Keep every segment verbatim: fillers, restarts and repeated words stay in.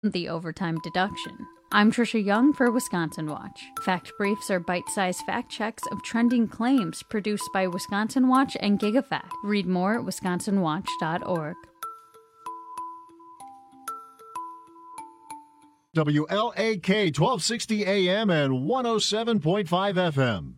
the overtime deduction. I'm Trisha Young for Wisconsin Watch. Fact Briefs are bite-sized fact checks of trending claims produced by Wisconsin Watch and GigaFact. Read more at wisconsin watch dot org. W L A K twelve sixty A M and one oh seven point five F M.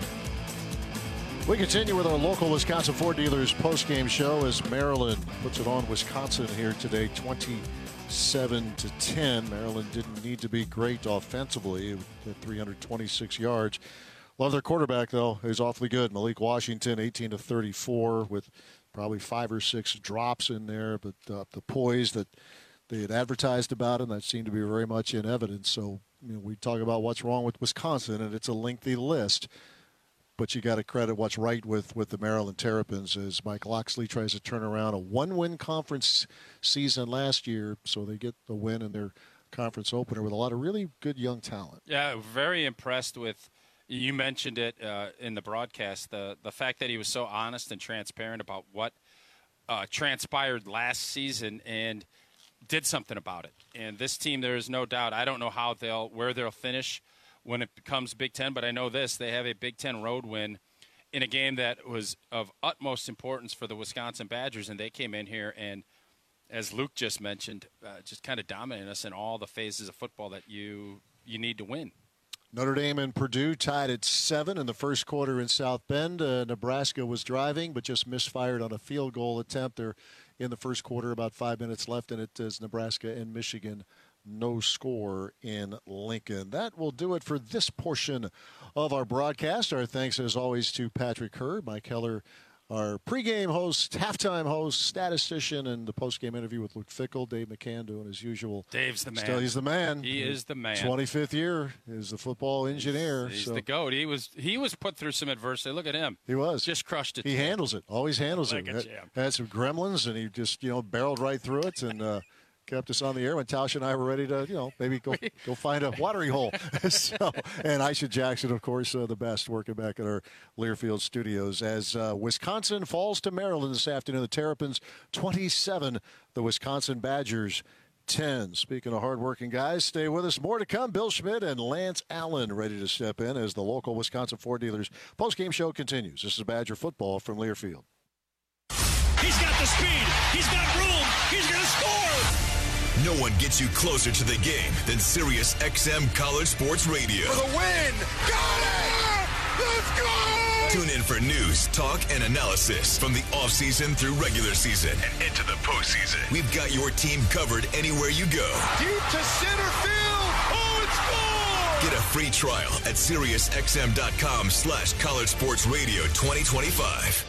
We continue with our local Wisconsin Ford dealers post-game show as Maryland puts it on Wisconsin here today, twenty-seven to ten. Maryland didn't need to be great offensively at three hundred twenty-six yards. Love their quarterback, though. He's awfully good. Malik Washington, eighteen to thirty-four, with probably five or six drops in there. But uh, the poise that they had advertised about him, that seemed to be very much in evidence. So, you know, we talk about what's wrong with Wisconsin, and it's a lengthy list. But you got to credit what's right with, with the Maryland Terrapins as Mike Locksley tries to turn around a one-win conference season last year, so they get the win in their conference opener with a lot of really good young talent. Yeah, very impressed with, you mentioned it uh, in the broadcast, the, the fact that he was so honest and transparent about what uh, transpired last season and did something about it. And this team, there is no doubt, I don't know how they'll where they'll finish when it becomes Big Ten, but I know this, they have a Big Ten road win in a game that was of utmost importance for the Wisconsin Badgers, and they came in here and, as Luke just mentioned, uh, just kind of dominated us in all the phases of football that you you need to win. Notre Dame and Purdue tied at seven in the first quarter in South Bend. Uh, Nebraska was driving, but just misfired on a field goal attempt there in the first quarter, about five minutes left, and it is Nebraska and Michigan. No score in Lincoln. That will do it for this portion of our broadcast. Our thanks, as always, to Patrick Kerr, Mike Heller, our pregame host, halftime host, statistician, and the postgame interview with Luke Fickell. Dave McCann doing his usual. Dave's the man. Still, he's the man. He is the man. twenty-fifth year is the football engineer. He's, he's so. the GOAT. He was he was put through some adversity. Look at him. He was. Just crushed it. He handles it. Always handles like it. A had, champ. had some gremlins, and he just, you know, barreled right through it and uh, kept us on the air when Tausch and I were ready to, you know, maybe go go find a watering hole. so, and Aisha Jackson, of course, uh, the best, working back at our Learfield studios. As uh, Wisconsin falls to Maryland this afternoon, the Terrapins twenty-seven, the Wisconsin Badgers ten. Speaking of hardworking guys, stay with us. More to come. Bill Schmidt and Lance Allen ready to step in as the local Wisconsin Ford dealers postgame show continues. This is Badger football from Learfield. He's got the speed. He's got room. He's going to score. No one gets you closer to the game than Sirius X M College Sports Radio. For the win. Got it! Let's go! Tune in for news, talk, and analysis from the offseason through regular season and into the postseason. We've got your team covered anywhere you go. Deep to center field. Oh, it's gone! Get a free trial at SiriusXM.com slash College Sports Radio twenty twenty-five.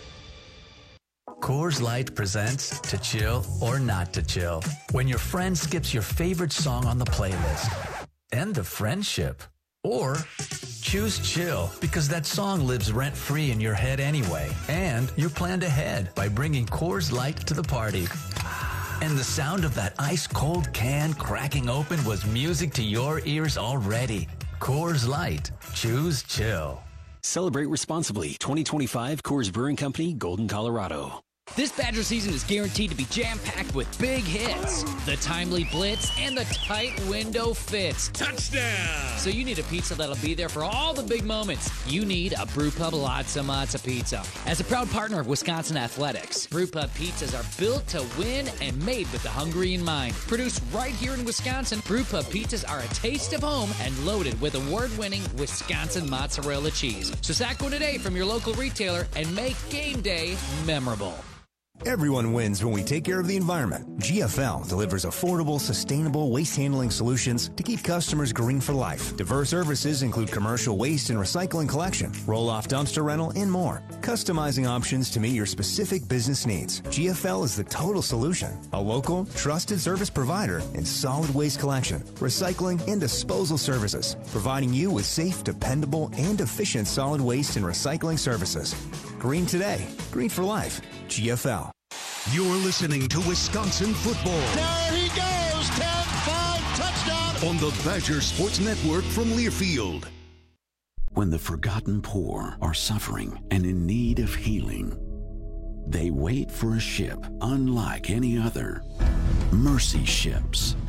Coors Light presents To Chill or Not to Chill. When your friend skips your favorite song on the playlist. End of friendship. Or choose chill because that song lives rent-free in your head anyway. And you planned ahead by bringing Coors Light to the party. And the sound of that ice-cold can cracking open was music to your ears already. Coors Light. Choose chill. Celebrate responsibly. twenty twenty-five Coors Brewing Company, Golden, Colorado. This Badger season is guaranteed to be jam-packed with big hits, the timely blitz, and the tight window fits. Touchdown! So you need a pizza that'll be there for all the big moments. You need a Brewpub Lotsa Matza Pizza. As a proud partner of Wisconsin Athletics, Brewpub pizzas are built to win and made with the hungry in mind. Produced right here in Wisconsin, Brewpub pizzas are a taste of home and loaded with award-winning Wisconsin mozzarella cheese. So sack one today from your local retailer and make game day memorable. Everyone wins when we take care of the environment. G F L delivers affordable, sustainable waste handling solutions to keep customers green for life. Diverse services include commercial waste and recycling collection, roll-off dumpster rental, and more. Customizing options to meet your specific business needs. G F L is the total solution. A local, trusted service provider in solid waste collection, recycling, and disposal services, providing you with safe, dependable, and efficient solid waste and recycling services. Green today, green for life. G F L. You're listening to Wisconsin football. There he goes, ten five, touchdown. On the Badger Sports Network from Learfield. When the forgotten poor are suffering and in need of healing, they wait for a ship unlike any other. Mercy Ships.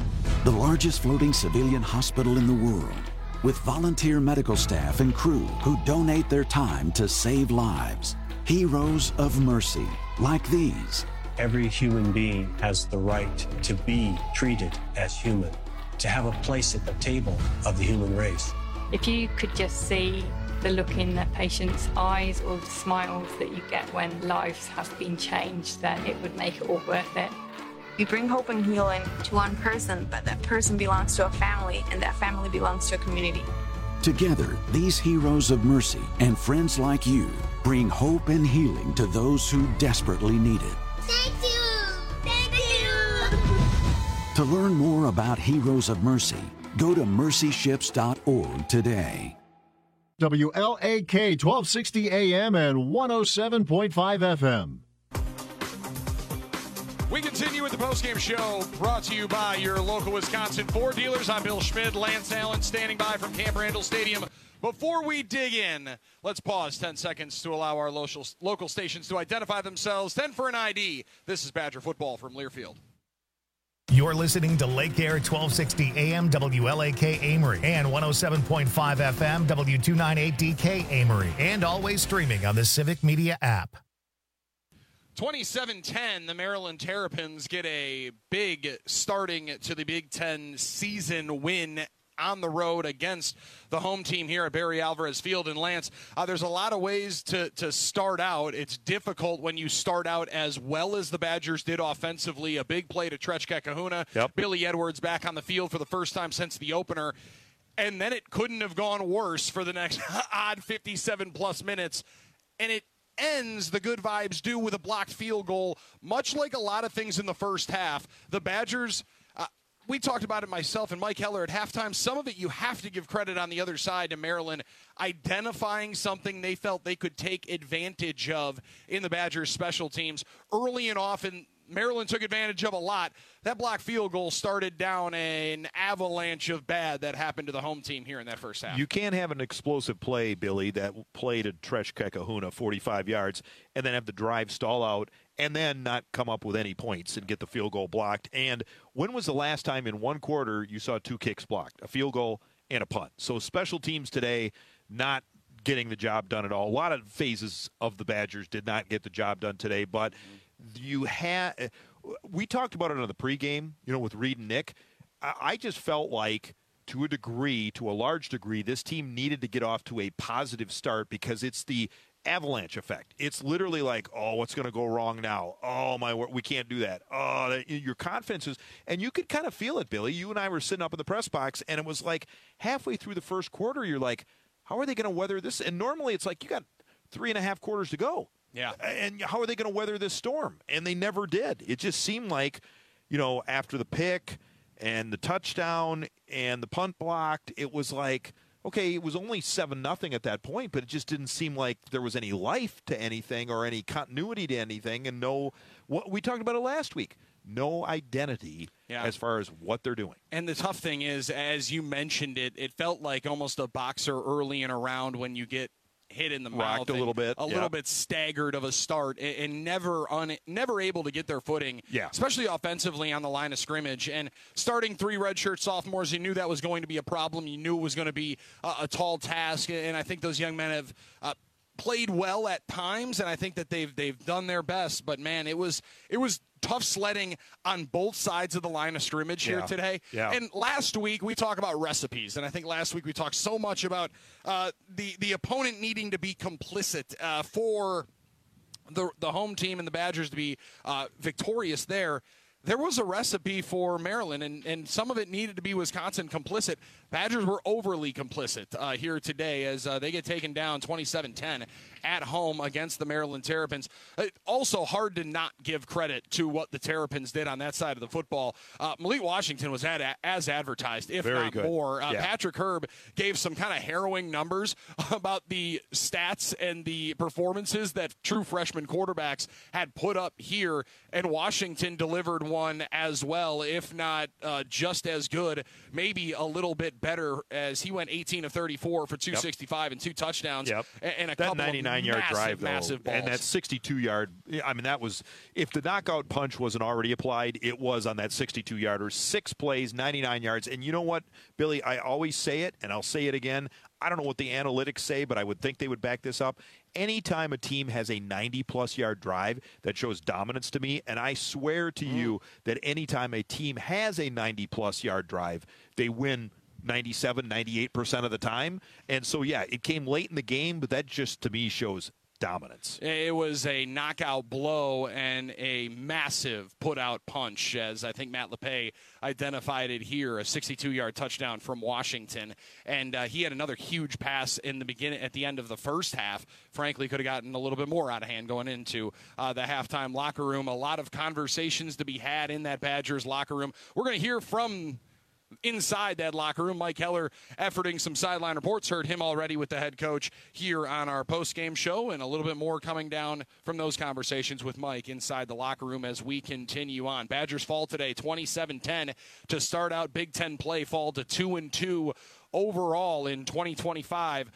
the largest floating civilian hospital in the world, with volunteer medical staff and crew who donate their time to save lives. Heroes of Mercy, like these. Every human being has the right to be treated as human, to have a place at the table of the human race. If you could just see the look in the patient's eyes or the smiles that you get when lives have been changed, then it would make it all worth it. You bring hope and healing to one person, but that person belongs to a family, and that family belongs to a community. Together, these heroes of mercy and friends like you bring hope and healing to those who desperately need it. Thank you! Thank you! To learn more about Heroes of Mercy, go to mercy ships dot org today. W L A K twelve sixty A M and one oh seven point five F M. We continue with the postgame show brought to you by your local Wisconsin Ford dealers. I'm Bill Schmidt. Lance Allen standing by from Camp Randall Stadium. Before we dig in, let's pause ten seconds to allow our local, local stations to identify themselves. ten for an I D. This is Badger Football from Learfield. You're listening to Lake Air twelve sixty A M W L A K Amory and one oh seven point five F M W two ninety-eight D K Amory, and always streaming on the Civic Media app. twenty-seven ten, the Maryland Terrapins get a big starting to the Big Ten season win on the road against the home team here at Barry Alvarez Field. And Lance, uh, there's a lot of ways to, to start out. It's difficult when you start out as well as the Badgers did offensively. A big play to Trechka Kahuna. Yep. Billy Edwards back on the field for the first time since the opener. And then it couldn't have gone worse for the next odd fifty-seven plus minutes. And it ends, the good vibes do, with a blocked field goal. Much like a lot of things in the first half, the Badgers, uh, we talked about it, myself and Mike Heller, at halftime. Some of it you have to give credit on the other side to Maryland, identifying something they felt they could take advantage of in the Badgers' special teams early and often. Maryland took advantage of a lot. That block field goal started down an avalanche of bad that happened to the home team here in that first half. You can't have an explosive play, Billy, that played to Trechka Kahuna forty-five yards and then have the drive stall out and then not come up with any points and get the field goal blocked. And when was the last time in one quarter you saw two kicks blocked, a field goal and a punt? So special teams today not getting the job done at all. A lot of phases of the Badgers did not get the job done today, but you had, we talked about it on the pregame, you know, with Reed and Nick. I just felt like, to a degree, to a large degree, this team needed to get off to a positive start because it's the avalanche effect. It's literally like, oh, what's going to go wrong now? Oh, my, we can't do that. Oh, your confidence is, and you could kind of feel it, Billy. You and I were sitting up in the press box, and it was like halfway through the first quarter, you're like, how are they going to weather this? And normally it's like you got three and a half quarters to go. Yeah. And how are they going to weather this storm? And they never did. It just seemed like, you know, after the pick and the touchdown and the punt blocked, it was like, okay, it was only seven nothing at that point, but it just didn't seem like there was any life to anything or any continuity to anything. And no, what we talked about it last week, no identity yeah. as far as what they're doing. And the tough thing is, as you mentioned it, it felt like almost a boxer early in a round when you get hit in the Rocked mouth, a little bit, a yeah. little bit staggered of a start, and, and never un, never able to get their footing, yeah. especially offensively on the line of scrimmage. And starting three redshirt sophomores, you knew that was going to be a problem. You knew it was going to be a, a tall task, and I think those young men have uh, played well at times, and I think that they've they've done their best. But man, it was it was. tough sledding on both sides of the line of scrimmage here yeah. today. Yeah. And last week we talked about recipes, and I think last week we talked so much about uh, the the opponent needing to be complicit uh, for the the home team and the Badgers to be uh, victorious there. There was a recipe for Maryland, and, and some of it needed to be Wisconsin complicit. Badgers were overly complicit uh, here today as uh, they get taken down twenty-seven ten at home against the Maryland Terrapins. Uh, also hard to not give credit to what the Terrapins did on that side of the football. Uh, Malik Washington was at, as advertised, if Very not good. more. Uh, yeah. Patrick Herb gave some kind of harrowing numbers about the stats and the performances that true freshman quarterbacks had put up here, and Washington delivered one as well, if not uh, just as good, maybe a little bit better, as he went eighteen of thirty-four for two sixty-five yep. and two touchdowns yep. and, and a that couple ninety-nine ninety-nine-yard drive, though. Massive balls. And that sixty-two-yard, I mean, that was, if the knockout punch wasn't already applied, it was on that sixty-two-yarder. Six plays, ninety-nine yards. And you know what, Billy, I always say it, and I'll say it again. I don't know what the analytics say, but I would think they would back this up. Anytime a team has a ninety-plus yard drive, that shows dominance to me. And I swear to mm. you that anytime a team has a ninety-plus yard drive, they win ninety-seven, ninety-eight percent of the time. And so, yeah, it came late in the game, but that just, to me, shows dominance. It was a knockout blow and a massive put-out punch, as I think Matt LePay identified it here, a sixty-two-yard touchdown from Washington. And uh, he had another huge pass in the beginning, at the end of the first half. Frankly, could have gotten a little bit more out of hand going into uh, the halftime locker room. A lot of conversations to be had in that Badgers locker room. We're going to hear from inside that locker room. Mike Heller efforting some sideline reports. Heard him already with the head coach here on our post-game show, and a little bit more coming down from those conversations with Mike inside the locker room as we continue on. Badgers fall today twenty-seven ten to start out Big Ten play, fall to two and two overall in twenty twenty-five.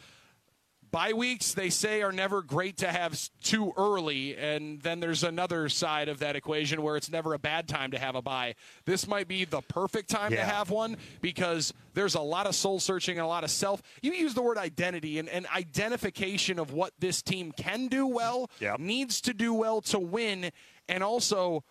Bye weeks, they say, are never great to have too early, and then there's another side of that equation where it's never a bad time to have a bye. This might be the perfect time yeah. to have one because there's a lot of soul-searching and a lot of self. You use the word identity and, and identification of what this team can do well, yep. needs to do well to win, and also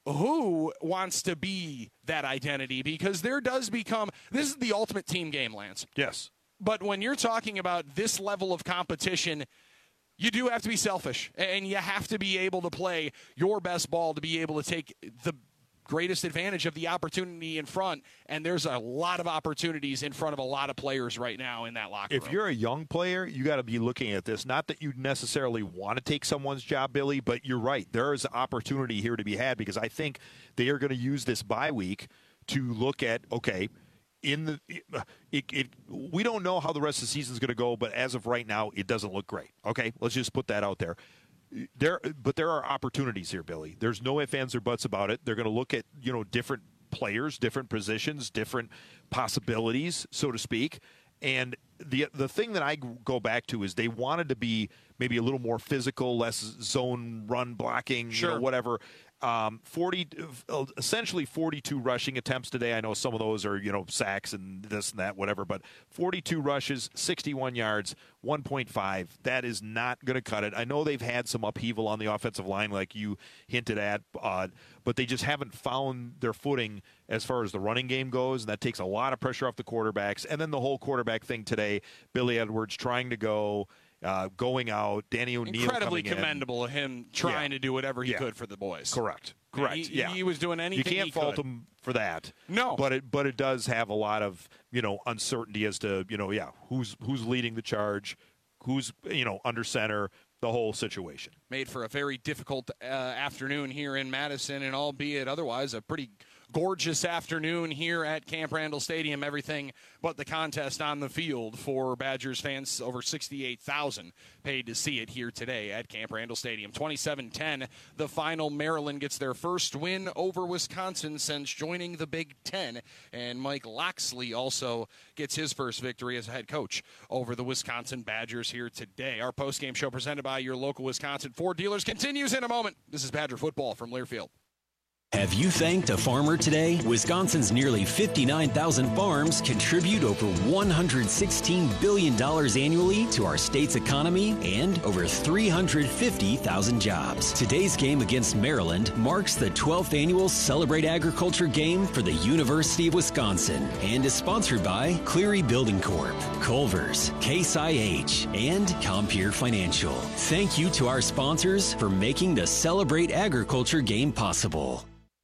who wants to be that identity, because there does become – this is the ultimate team game, Lance. Yes. But when you're talking about this level of competition, you do have to be selfish, and you have to be able to play your best ball to be able to take the greatest advantage of the opportunity in front. And there's a lot of opportunities in front of a lot of players right now in that locker room. If you're a young player, you got to be looking at this. Not that you necessarily want to take someone's job, Billy, but you're right. There is opportunity here to be had because I think they are going to use this bye week to look at, okay, In the, it, it, we don't know how the rest of the season is going to go, but as of right now, it doesn't look great. Okay, let's just put that out there. There, but there are opportunities here, Billy. There's no ifs, ands, or buts about it. They're going to look at you know different players, different positions, different possibilities, so to speak. And the the thing that I go back to is they wanted to be maybe a little more physical, less zone run blocking, sure. you know, whatever. Um, forty, essentially forty-two rushing attempts today. I know some of those are, you know, sacks and this and that, whatever, but forty-two rushes, sixty-one yards, one point five. That is not going to cut it. I know they've had some upheaval on the offensive line, like you hinted at, uh, but they just haven't found their footing as far as the running game goes, and that takes a lot of pressure off the quarterbacks. And then the whole quarterback thing today, Billy Edwards trying to go, Uh, going out, Danny O'Neal incredibly coming commendable in. of him trying yeah. to do whatever he yeah. could for the boys. Correct. Correct. He, yeah, he was doing anything. You can't he fault could. him for that. No, but it but it does have a lot of you know uncertainty as to you know yeah who's who's leading the charge, who's you know under center, the whole situation. Made for a very difficult uh, afternoon here in Madison, and albeit otherwise a pretty gorgeous afternoon here at Camp Randall Stadium. Everything but the contest on the field for Badgers fans. Over sixty-eight thousand paid to see it here today at Camp Randall Stadium. twenty-seven ten, the final. Maryland gets their first win over Wisconsin since joining the Big Ten. And Mike Locksley also gets his first victory as a head coach over the Wisconsin Badgers here today. Our postgame show presented by your local Wisconsin Ford dealers continues in a moment. This is Badger football from Learfield. Have you thanked a farmer today? Wisconsin's nearly fifty-nine thousand farms contribute over one hundred sixteen billion dollars annually to our state's economy and over three hundred fifty thousand jobs. Today's game against Maryland marks the twelfth annual Celebrate Agriculture game for the University of Wisconsin and is sponsored by Cleary Building Corp, Culver's, Case I H, and Compeer Financial. Thank you to our sponsors for making the Celebrate Agriculture game possible.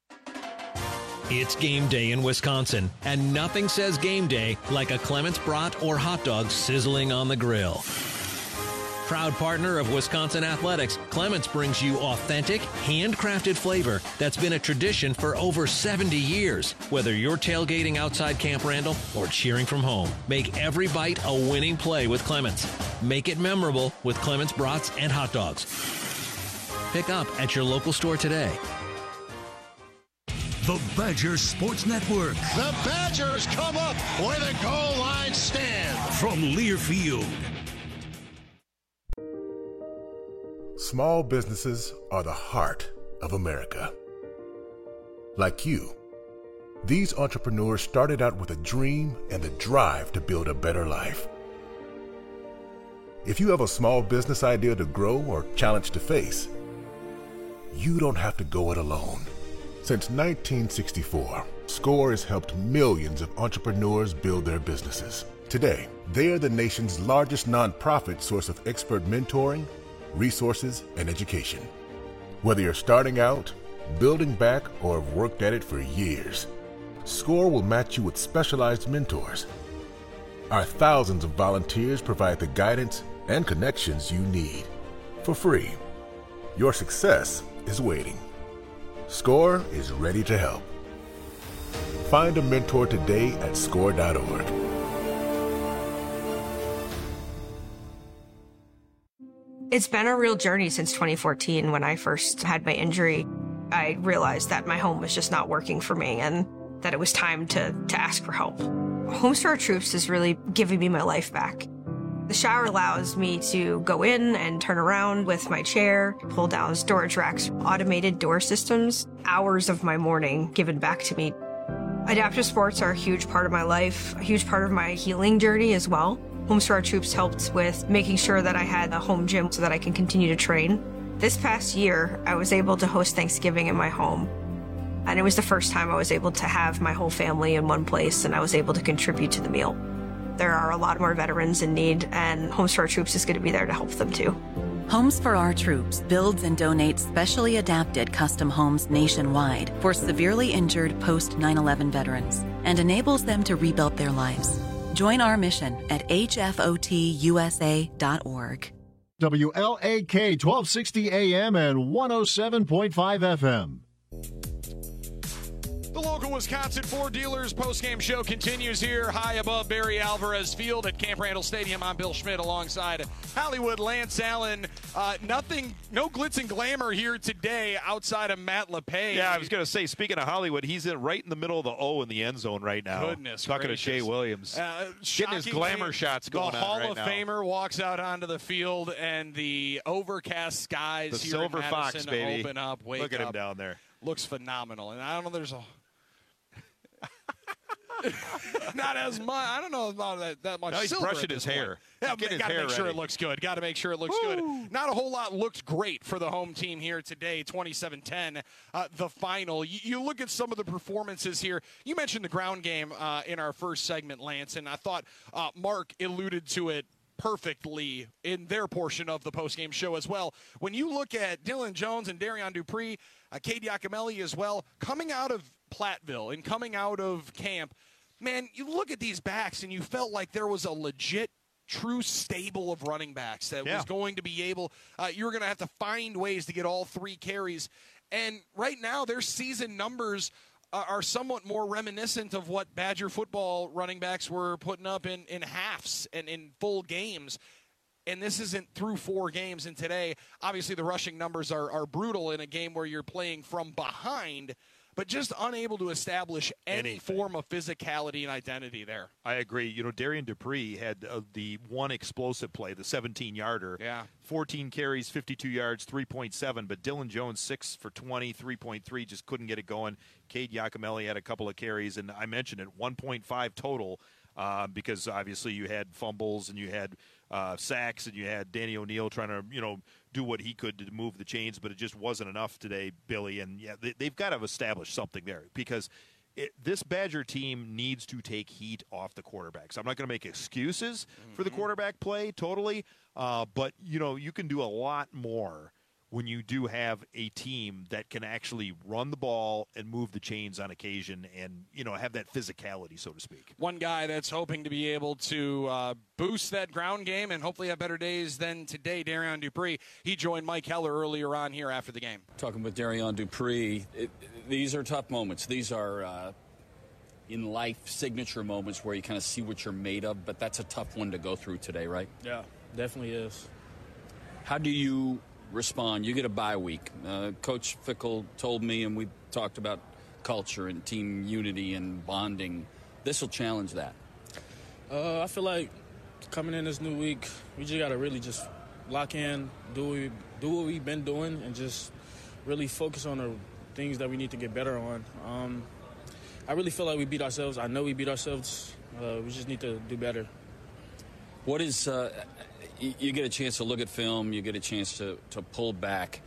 It's game day in Wisconsin, and nothing says game day like a Clements brat or hot dog sizzling on the grill. Proud partner of Wisconsin Athletics, Clements brings you authentic, handcrafted flavor that's been a tradition for over seventy years. Whether you're tailgating outside Camp Randall or cheering from home, make every bite a winning play with Clements. Make it memorable with Clements brats and hot dogs. Pick up at your local store today. The Badgers Sports Network. The Badgers come up where the goal line stands. From Learfield. Small businesses are the heart of America. Like you, these entrepreneurs started out with a dream and the drive to build a better life. If you have a small business idea to grow or challenge to face, you don't have to go it alone. Since nineteen sixty-four, SCORE has helped millions of entrepreneurs build their businesses. Today, they are the nation's largest nonprofit source of expert mentoring, resources, and education. Whether you're starting out, building back, or have worked at it for years, SCORE will match you with specialized mentors. Our thousands of volunteers provide the guidance and connections you need for free. Your success is waiting. SCORE is ready to help. Find a mentor today at score dot org. It's been a real journey since twenty fourteen when I first had my injury. I realized that my home was just not working for me and that it was time to, to ask for help. Homes for Our Troops is really giving me my life back. The shower allows me to go in and turn around with my chair, pull down storage racks, automated door systems, hours of my morning given back to me. Adaptive sports are a huge part of my life, a huge part of my healing journey as well. Homes for Our Troops helped with making sure that I had a home gym so that I can continue to train. This past year, I was able to host Thanksgiving in my home. And it was the first time I was able to have my whole family in one place and I was able to contribute to the meal. There are a lot more veterans in need, and Homes for Our Troops is going to be there to help them too. Homes for Our Troops builds and donates specially adapted custom homes nationwide for severely injured post nine eleven veterans and enables them to rebuild their lives. Join our mission at H F O T U S A dot org. W L A K twelve sixty A M and one oh seven point five F M. The local Wisconsin Ford Dealers postgame show continues here high above Barry Alvarez Field at Camp Randall Stadium. I'm Bill Schmidt alongside Hollywood Lance Allen. Uh, nothing, no glitz and glamour here today outside of Matt LePage. Yeah, I was going to say, speaking of Hollywood, he's in right in the middle of the O in the end zone right now. Goodness Talking gracious. to Shea Williams. Uh, Getting his glamour shots going the on Hall right of now. Famer walks out onto the field, and the overcast skies The here Silver in Madison Fox, baby. open up. Wake Look at up. him down there. Looks phenomenal. And I don't know, there's a... Not as much. I don't know about that, that much. No, he's silver brushing at this his point. hair. Yeah, He's getting got to his make hair sure ready. it looks good. Got to make sure it looks Woo! good. Not a whole lot looked great for the home team here today. twenty-seven ten, uh, the final. You, you look at some of the performances here. You mentioned the ground game uh, in our first segment, Lance, and I thought uh, Mark alluded to it perfectly in their portion of the postgame show as well. When you look at Dylan Jones and Darion Dupree, uh, Cade Giacomelli as well, coming out of Platteville and coming out of camp, man, you look at these backs and you felt like there was a legit, true stable of running backs that Yeah. was going to be able, uh, you were going to have to find ways to get all three carries. And right now, their season numbers uh, are somewhat more reminiscent of what Badger football running backs were putting up in, in halves and in full games. And this isn't through four games. And today, obviously, the rushing numbers are, are brutal in a game where you're playing from behind, but just unable to establish any Anything. form of physicality and identity there. I agree. You know, Darion Dupree had uh, the one explosive play, the seventeen-yarder. Yeah. fourteen carries, fifty-two yards, three point seven. But Dylan Jones, six for twenty, three point three, just couldn't get it going. Cade Giacomelli had a couple of carries, and I mentioned it, one point five total. Uh, because obviously you had fumbles and you had uh, sacks and you had Danny O'Neill trying to, you know, do what he could to move the chains, but it just wasn't enough today, Billy. And, yeah, they, they've got to establish something there because it, this Badger team needs to take heat off the quarterbacks. I'm not going to make excuses mm-hmm. for the quarterback play totally, uh, but, you know, you can do a lot more when you do have a team that can actually run the ball and move the chains on occasion and, you know, have that physicality, so to speak. One guy that's hoping to be able to uh, boost that ground game and hopefully have better days than today, Darion Dupree. He joined Mike Heller earlier on here after the game. Talking with Darion Dupree, it, these are tough moments. These are uh, in life signature moments where you kind of see what you're made of, but that's a tough one to go through today, right? Yeah, definitely is. How do you respond? You get a bye week. Uh, Coach Fickle told me, and we talked about culture and team unity and bonding. This will challenge that. Uh, I feel like coming in this new week, we just got to really just lock in, do what we do what we've been doing and just really focus on the things that we need to get better on. Um, I really feel like we beat ourselves. I know we beat ourselves. Uh, we just need to do better. What is, uh, you, you get a chance to look at film, you get a chance to, to pull back.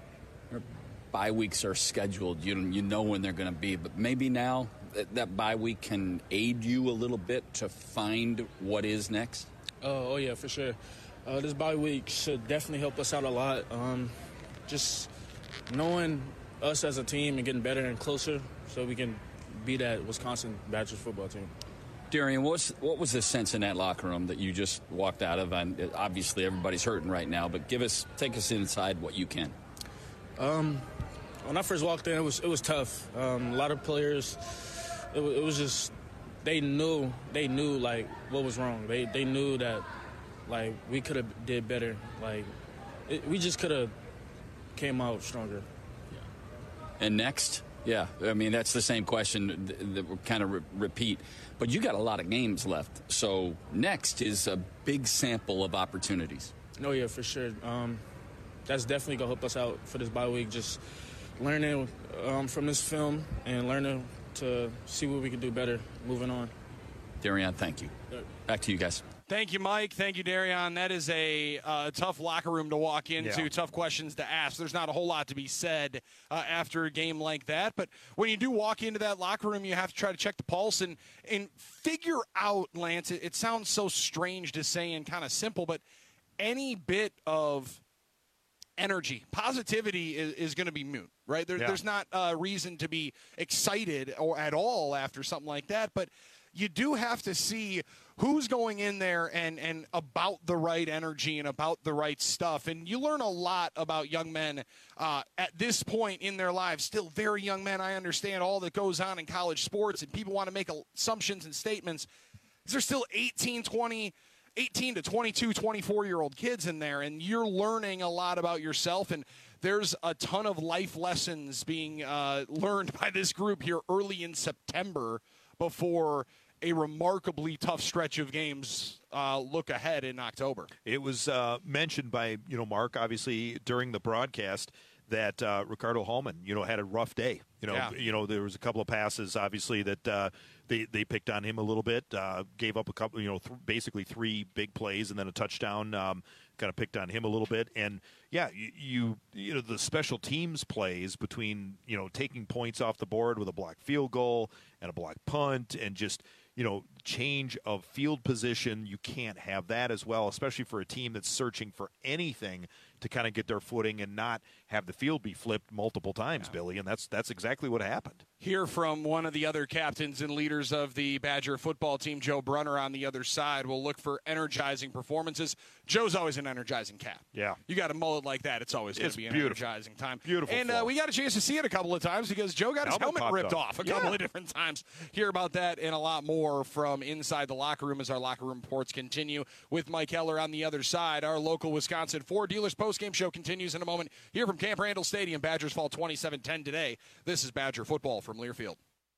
Bye weeks are scheduled. You, you know when they're going to be, but maybe now that, that bye week can aid you a little bit to find what is next? Oh, oh yeah, for sure. Uh, this bye week should definitely help us out a lot. Um, just knowing us as a team and getting better and closer so we can beat that Wisconsin Badgers football team. Darian, what was, what was the sense in that locker room that you just walked out of? And obviously everybody's hurting right now, but give us, take us inside what you can. Um, when I first walked in, it was it was tough. Um, a lot of players, it, it was just they knew they knew like what was wrong. They they knew that like we could have did better. Like it, we just could have came out stronger. And next, yeah, I mean that's the same question that, that we'll kind of re- repeat. But you got a lot of games left, so next is a big sample of opportunities. No, yeah, for sure. Um, that's definitely gonna help us out for this bye week. Just learning um, from this film and learning to see what we can do better moving on. Darian, thank you. Back to you guys. Thank you, Mike. Thank you, Darian. That is a uh, tough locker room to walk into, Yeah. tough questions to ask. There's not a whole lot to be said uh, after a game like that. But when you do walk into that locker room, you have to try to check the pulse and, and figure out, Lance, it, it sounds so strange to say and kind of simple, but any bit of energy, positivity is, is going to be moot, right? There, Yeah. There's not a reason to be excited or at all after something like that, but you do have to see who's going in there and, and about the right energy and about the right stuff. And you learn a lot about young men uh, at this point in their lives, still very young men. I understand all that goes on in college sports, and people want to make assumptions and statements. They're still eighteen, twenty, eighteen to twenty-two, twenty-four-year-old kids in there, and you're learning a lot about yourself. And there's a ton of life lessons being uh, learned by this group here early in September before a remarkably tough stretch of games uh, look ahead in October. It was uh, mentioned by, you know, Mark, obviously, during the broadcast that uh, Ricardo Hallman, you know, had a rough day. You know, Yeah. you know, there was a couple of passes, obviously, that uh, they, they picked on him a little bit, uh, gave up a couple, you know, th- basically three big plays and then a touchdown, um, kind of picked on him a little bit. And, yeah, you, you, you know, the special teams plays between, you know, taking points off the board with a blocked field goal and a blocked punt and just – you know, change of field position. You can't have that as well, especially for a team that's searching for anything to kind of get their footing and not have the field be flipped multiple times, yeah. Billy. And that's that's exactly what happened. Hear from one of the other captains and leaders of the Badger football team, Joe Brunner, on the other side. We'll look for energizing performances. Joe's always an energizing cap. Yeah. You got a mullet like that, it's always going to be an beautiful. energizing time. Beautiful. And uh, we got a chance to see it a couple of times because Joe got his helmet, helmet ripped off. off a Yeah. couple of different times. Hear about that and a lot more from inside the locker room as our locker room reports continue with Mike Heller on the other side. Our local Wisconsin Ford Dealers postgame show continues in a moment here from Camp Randall Stadium. Badgers fall twenty-seven ten today. This is Badger football from Learfield.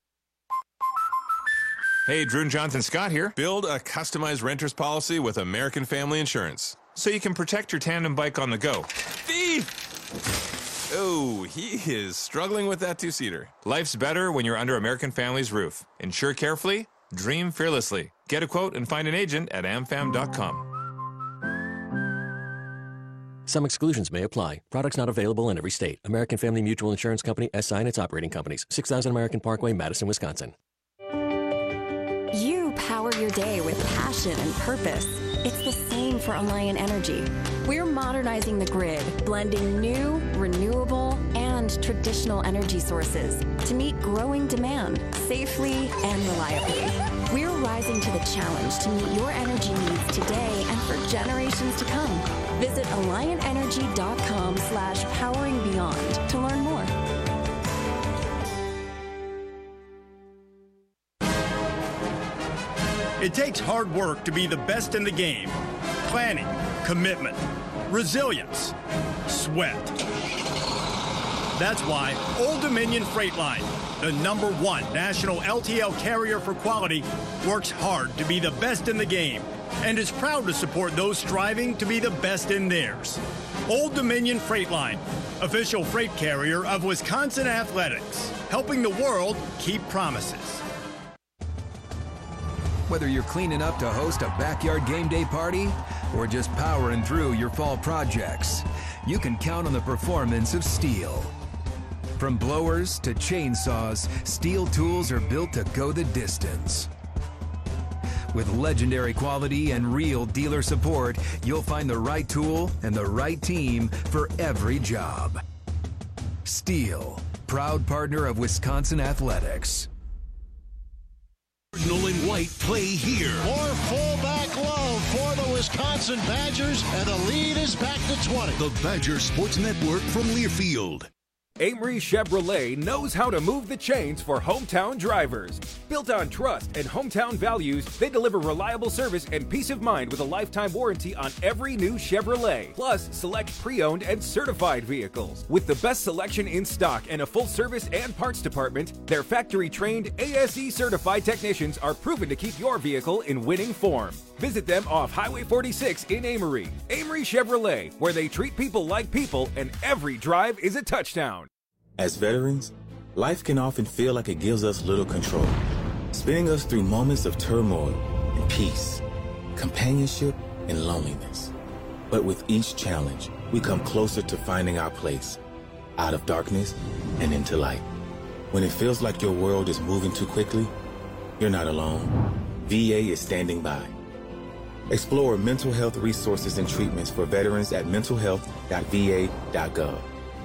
Hey, Drew and Jonathan Scott here. Build a customized renter's policy with American Family Insurance so you can protect your tandem bike on the go. Thief! Oh, he is struggling with that two-seater. Life's better when you're under American Family's roof. Insure carefully, dream fearlessly. Get a quote and find an agent at am fam dot com. Some exclusions may apply. Products not available in every state. American Family Mutual Insurance Company, S I and its operating companies. six thousand American Parkway, Madison, Wisconsin. You power your day with passion and purpose. It's the same for Alliant Energy. We're modernizing the grid, blending new, renewable, and traditional energy sources to meet growing demand safely and reliably. We're rising to the challenge to meet your energy needs today and for generations to come. Visit alliant energy dot com slash powering beyond to learn more. It takes hard work to be the best in the game. Planning, commitment, resilience, sweat. That's why Old Dominion Freight Line the number one national L T L carrier for quality, works hard to be the best in the game and is proud to support those striving to be the best in theirs. Old Dominion Freight Line, official freight carrier of Wisconsin Athletics, helping the world keep promises. Whether you're cleaning up to host a backyard game day party or just powering through your fall projects, you can count on the performance of Steel. From blowers to chainsaws, Steel tools are built to go the distance. With legendary quality and real dealer support, you'll find the right tool and the right team for every job. Steel, proud partner of Wisconsin Athletics. Cardinal and white play here. More fullback love for the Wisconsin Badgers, and the lead is back to twenty. The Badger Sports Network from Learfield. Amory Chevrolet knows how to move the chains for hometown drivers. Built on trust and hometown values, they deliver reliable service and peace of mind with a lifetime warranty on every new Chevrolet. Plus, select pre-owned and certified vehicles. With the best selection in stock and a full service and parts department, their factory-trained A S E-certified technicians are proven to keep your vehicle in winning form. Visit them off Highway forty-six in Amory. Amory Chevrolet, where they treat people like people and every drive is a touchdown. As veterans, life can often feel like it gives us little control, spinning us through moments of turmoil and peace, companionship and loneliness. But with each challenge, we come closer to finding our place, out of darkness and into light. When it feels like your world is moving too quickly, you're not alone. V A is standing by. Explore mental health resources and treatments for veterans at mental health dot v a dot gov.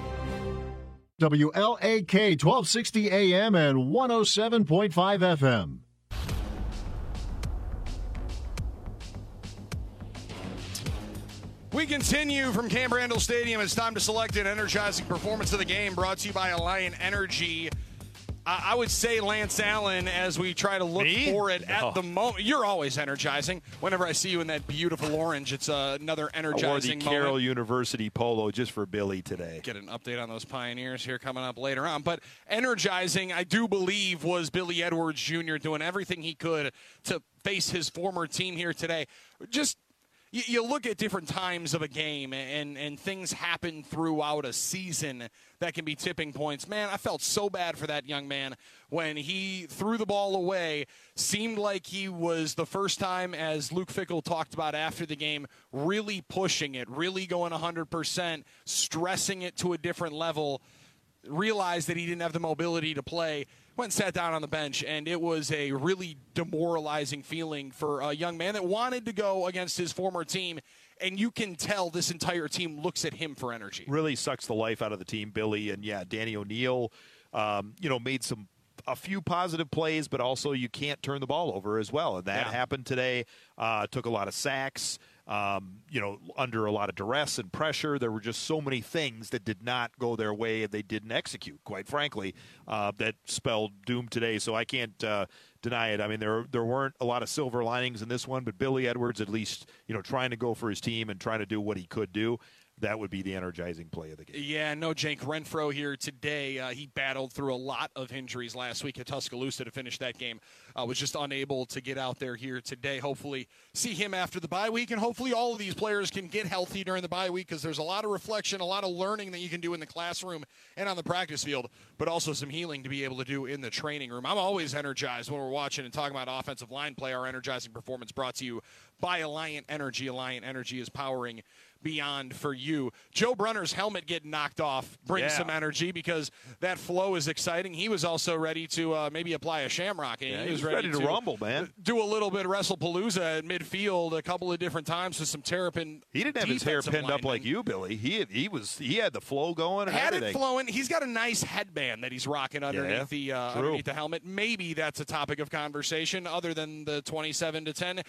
W L A K twelve sixty A M and one oh seven point five F M. We continue from Camp Randall Stadium. It's time to select an energizing performance of the game, brought to you by Alliant Energy. I would say Lance Allen, as we try to look Me? for it at No. the moment. You're always energizing. Whenever I see you in that beautiful orange, it's uh, another energizing I wore the moment. Carroll University polo just for Billy today. Get an update on those Pioneers here coming up later on. But energizing, I do believe, was Billy Edwards Junior doing everything he could to face his former team here today. Just you, you look at different times of a game, and, and things happen throughout a season that can be tipping points. Man, I felt so bad for that young man when he threw the ball away. Seemed like he was, the first time, as Luke Fickell talked about after the game, really pushing it, really going one hundred percent, stressing it to a different level, realized that he didn't have the mobility to play, went and sat down on the bench, and it was a really demoralizing feeling for a young man that wanted to go against his former team. And you can tell this entire team looks at him for energy. Really sucks the life out of the team, Billy. And, yeah, Danny O'Neill, um, you know, made some a few positive plays, but also you can't turn the ball over as well. And that Yeah. happened today. Uh, took a lot of sacks, um, you know, under a lot of duress and pressure. There were just so many things that did not go their way and they didn't execute, quite frankly, uh, that spelled doom today. So I can't uh, deny it. I mean, there there weren't a lot of silver linings in this one, but Billy Edwards at least, you know, trying to go for his team and trying to do what he could do. That would be the energizing play of the game. Yeah, no Jake Renfro here today. Uh, he battled through a lot of injuries last week at Tuscaloosa to finish that game. Uh, was just unable to get out there here today. Hopefully see him after the bye week, and hopefully all of these players can get healthy during the bye week, because there's a lot of reflection, a lot of learning that you can do in the classroom and on the practice field, but also some healing to be able to do in the training room. I'm always energized when we're watching and talking about offensive line play. Our energizing performance brought to you by Alliant Energy. Alliant Energy is powering beyond for you. Joe Brunner's helmet getting knocked off brings Yeah. some energy, because that flow is exciting. He was also ready to uh, maybe apply a shamrock. And Yeah, he he was was ready, ready to rumble, man. Do a little bit of WrestlePalooza at midfield a couple of different times with some Terrapin. He didn't have his hair defensive pinned up linemen. like you, Billy. He had, he was he had the flow going and Had everything. it flowing. He's got a nice headband that he's rocking underneath Yeah, the uh, true. underneath the helmet. Maybe that's a topic of conversation other than the twenty-seven to ten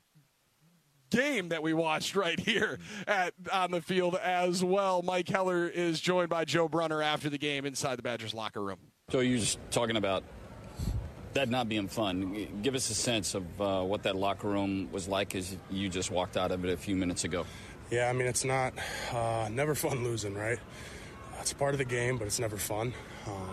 game that we watched right here at on the field as well. Mike Heller is joined by Joe Brunner after the game inside the Badgers locker room. So you're just talking about that not being fun. Give us a sense of uh, what that locker room was like as you just walked out of it a few minutes ago. Yeah, I mean, it's not uh, never fun losing, right? It's part of the game, but it's never fun. Um,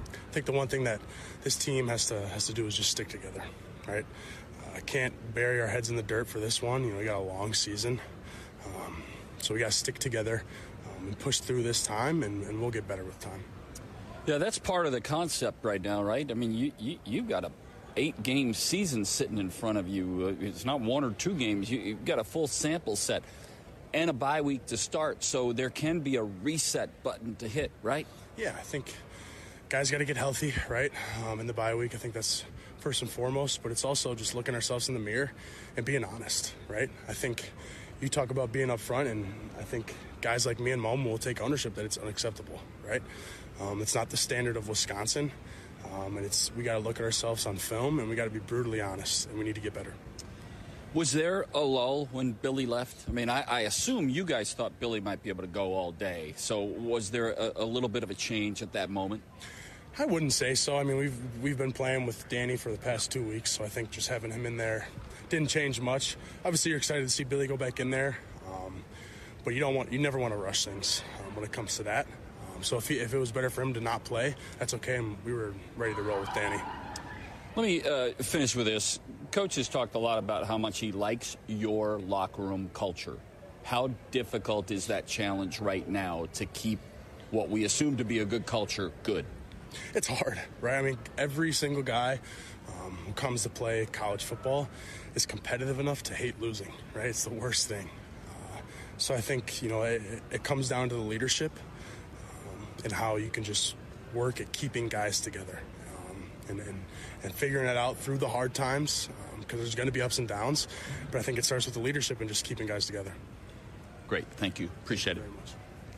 I think the one thing that this team has to has to do is just stick together, right? Uh, I can't bury our heads in the dirt for this one. You know, we got a long season, um, so we got to stick together um, and push through this time, and, and we'll get better with time. Yeah, that's part of the concept right now, right? I mean, you, you, you've got a eight-game season sitting in front of you. It's not one or two games. You, you've got a full sample set and a bye week to start, so there can be a reset button to hit, right? Yeah, I think guys got to get healthy, right? Um, in the bye week, I think that's first and foremost, but it's also just looking ourselves in the mirror and being honest, right? I think you talk about being up front, and I think guys like me and Mom will take ownership that it's unacceptable, right? Um, it's not the standard of Wisconsin, um, and it's we got to look at ourselves on film, and we got to be brutally honest, and we need to get better. Was there a lull when Billy left? I mean, I, I assume you guys thought Billy might be able to go all day. So was there a, a little bit of a change at that moment? I wouldn't say so. I mean, we've we've been playing with Danny for the past two weeks, so I think just having him in there didn't change much. Obviously, you're excited to see Billy go back in there, um, but you don't want you never want to rush things um, when it comes to that. Um, so if he, if it was better for him to not play, that's okay. And we were ready to roll with Danny. Let me uh, finish with this. Coach has talked a lot about how much he likes your locker room culture. How difficult is that challenge right now to keep what we assume to be a good culture good? It's hard, right? I mean, every single guy um, who comes to play college football is competitive enough to hate losing, right? It's the worst thing. Uh, so I think, you know, it, it comes down to the leadership um, and how you can just work at keeping guys together um, and, and, and figuring it out through the hard times because um, there's going to be ups and downs. But I think it starts with the leadership and just keeping guys together. Great. Thank you. Appreciate it. Very much.